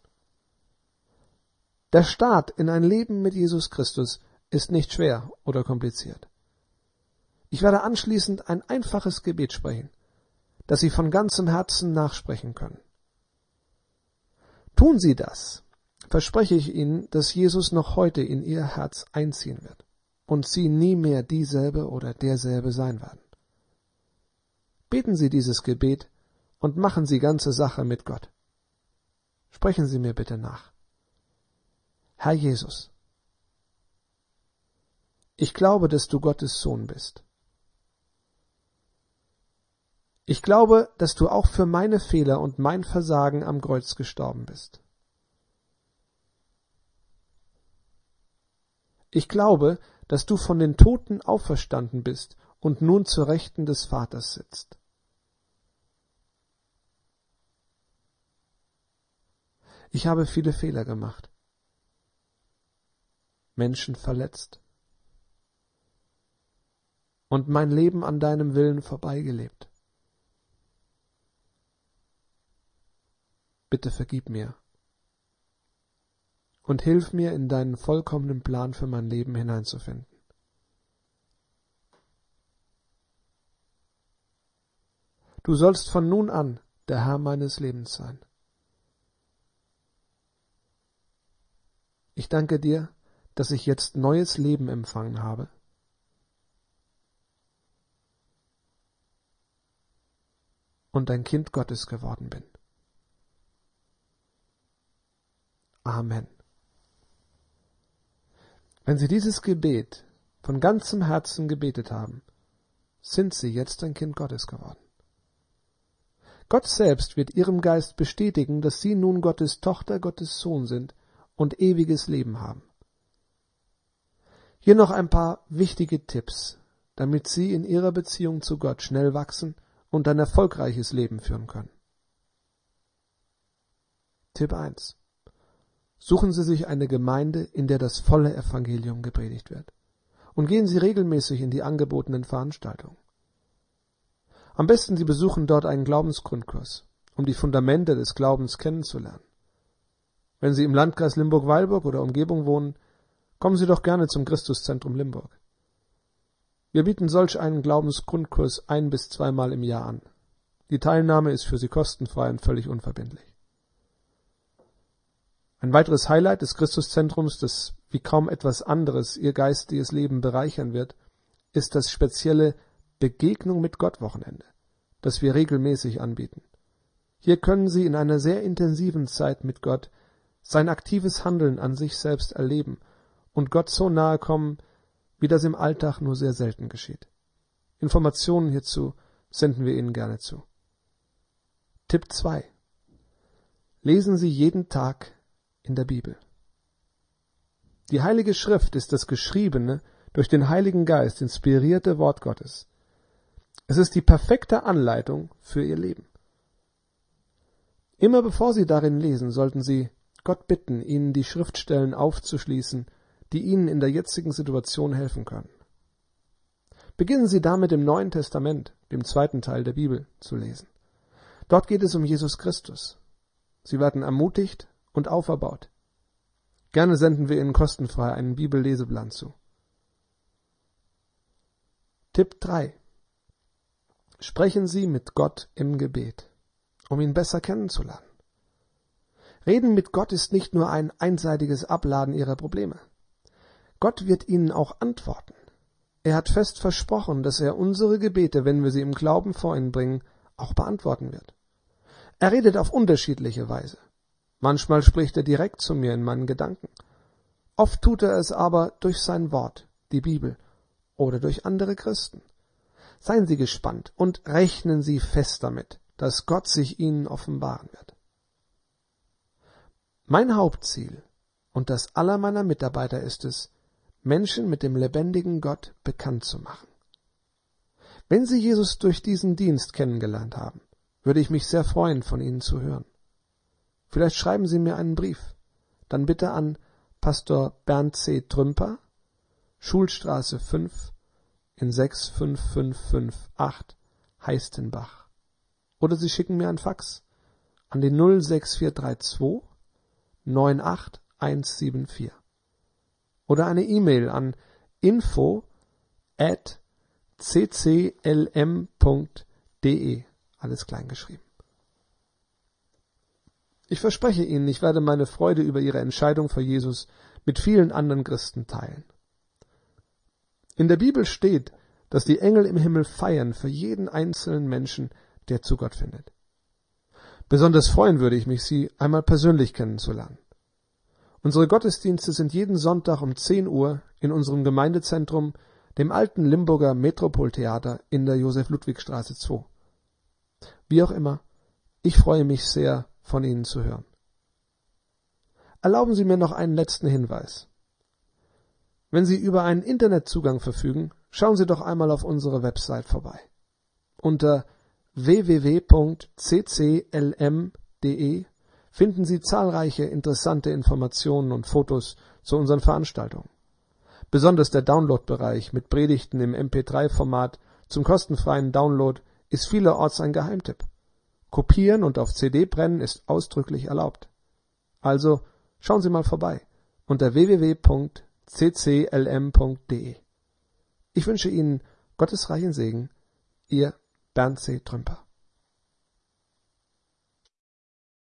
S3: Der Start in ein Leben mit Jesus Christus ist nicht schwer oder kompliziert. Ich werde anschließend ein einfaches Gebet sprechen, das Sie von ganzem Herzen nachsprechen können. Tun Sie das, verspreche ich Ihnen, dass Jesus noch heute in Ihr Herz einziehen wird und Sie nie mehr dieselbe oder derselbe sein werden. Beten Sie dieses Gebet und machen Sie ganze Sache mit Gott. Sprechen Sie mir bitte nach. Herr Jesus, ich glaube, dass du Gottes Sohn bist. Ich glaube, dass du auch für meine Fehler und mein Versagen am Kreuz gestorben bist. Ich glaube, dass du von den Toten auferstanden bist und nun zur Rechten des Vaters sitzt. Ich habe viele Fehler gemacht, Menschen verletzt und mein Leben an deinem Willen vorbeigelebt. Bitte vergib mir und hilf mir, in deinen vollkommenen Plan für mein Leben hineinzufinden. Du sollst von nun an der Herr meines Lebens sein. Ich danke dir, dass ich jetzt neues Leben empfangen habe. Und ein Kind Gottes geworden bin. Amen. Wenn Sie dieses Gebet von ganzem Herzen gebetet haben, sind Sie jetzt ein Kind Gottes geworden. Gott selbst wird Ihrem Geist bestätigen, dass Sie nun Gottes Tochter, Gottes Sohn sind und ewiges Leben haben. Hier noch ein paar wichtige Tipps, damit Sie in Ihrer Beziehung zu Gott schnell wachsen und ein erfolgreiches Leben führen können. Tipp 1. Suchen Sie sich eine Gemeinde, in der das volle Evangelium gepredigt wird, und gehen Sie regelmäßig in die angebotenen Veranstaltungen. Am besten Sie besuchen dort einen Glaubensgrundkurs, um die Fundamente des Glaubens kennenzulernen. Wenn Sie im Landkreis Limburg-Weilburg oder Umgebung wohnen, kommen Sie doch gerne zum Christuszentrum Limburg. Wir bieten solch einen Glaubensgrundkurs 1- bis 2-mal im Jahr an. Die Teilnahme ist für Sie kostenfrei und völlig unverbindlich. Ein weiteres Highlight des Christuszentrums, das wie kaum etwas anderes Ihr geistiges Leben bereichern wird, ist das spezielle Begegnung mit Gott Wochenende, das wir regelmäßig anbieten. Hier können Sie in einer sehr intensiven Zeit mit Gott sein aktives Handeln an sich selbst erleben und Gott so nahe kommen, wie das im Alltag nur sehr selten geschieht. Informationen hierzu senden wir Ihnen gerne zu. Tipp 2. Lesen Sie jeden Tag in der Bibel. Die Heilige Schrift ist das geschriebene, durch den Heiligen Geist inspirierte Wort Gottes. Es ist die perfekte Anleitung für Ihr Leben. Immer bevor Sie darin lesen, sollten Sie Gott bitten, Ihnen die Schriftstellen aufzuschließen, die Ihnen in der jetzigen Situation helfen können. Beginnen Sie damit im Neuen Testament, dem zweiten Teil der Bibel, zu lesen. Dort geht es um Jesus Christus. Sie werden ermutigt und auferbaut. Gerne senden wir Ihnen kostenfrei einen Bibelleseplan zu. Tipp 3. Sprechen Sie mit Gott im Gebet, um ihn besser kennenzulernen. Reden mit Gott ist nicht nur ein einseitiges Abladen Ihrer Probleme. Gott wird Ihnen auch antworten. Er hat fest versprochen, dass er unsere Gebete, wenn wir sie im Glauben vor ihn bringen, auch beantworten wird. Er redet auf unterschiedliche Weise. Manchmal spricht er direkt zu mir in meinen Gedanken. Oft tut er es aber durch sein Wort, die Bibel, oder durch andere Christen. Seien Sie gespannt und rechnen Sie fest damit, dass Gott sich Ihnen offenbaren wird. Mein Hauptziel und das aller meiner Mitarbeiter ist es, Menschen mit dem lebendigen Gott bekannt zu machen. Wenn Sie Jesus durch diesen Dienst kennengelernt haben, würde ich mich sehr freuen, von Ihnen zu hören. Vielleicht schreiben Sie mir einen Brief, dann bitte an Pastor Bernd C. Trümper, Schulstraße 5 in 65558 Heistenbach. Oder Sie schicken mir ein Fax an die 06432 98174. Oder eine E-Mail an info@cclm.de, alles klein geschrieben. Ich verspreche Ihnen, ich werde meine Freude über Ihre Entscheidung für Jesus mit vielen anderen Christen teilen. In der Bibel steht, dass die Engel im Himmel feiern für jeden einzelnen Menschen, der zu Gott findet. Besonders freuen würde ich mich, Sie einmal persönlich kennenzulernen. Unsere Gottesdienste sind jeden Sonntag um 10 Uhr in unserem Gemeindezentrum, dem alten Limburger Metropoltheater in der Josef-Ludwig-Straße 2. Wie auch immer, ich freue mich sehr, von Ihnen zu hören. Erlauben Sie mir noch einen letzten Hinweis. Wenn Sie über einen Internetzugang verfügen, schauen Sie doch einmal auf unsere Website vorbei. Unter www.cclm.de finden Sie zahlreiche interessante Informationen und Fotos zu unseren Veranstaltungen. Besonders der Download-Bereich mit Predigten im MP3-Format zum kostenfreien Download ist vielerorts ein Geheimtipp. Kopieren und auf CD brennen ist ausdrücklich erlaubt. Also schauen Sie mal vorbei unter www.cclm.de. Ich wünsche Ihnen Gottes reichen Segen, Ihr Bernd C. Trümper.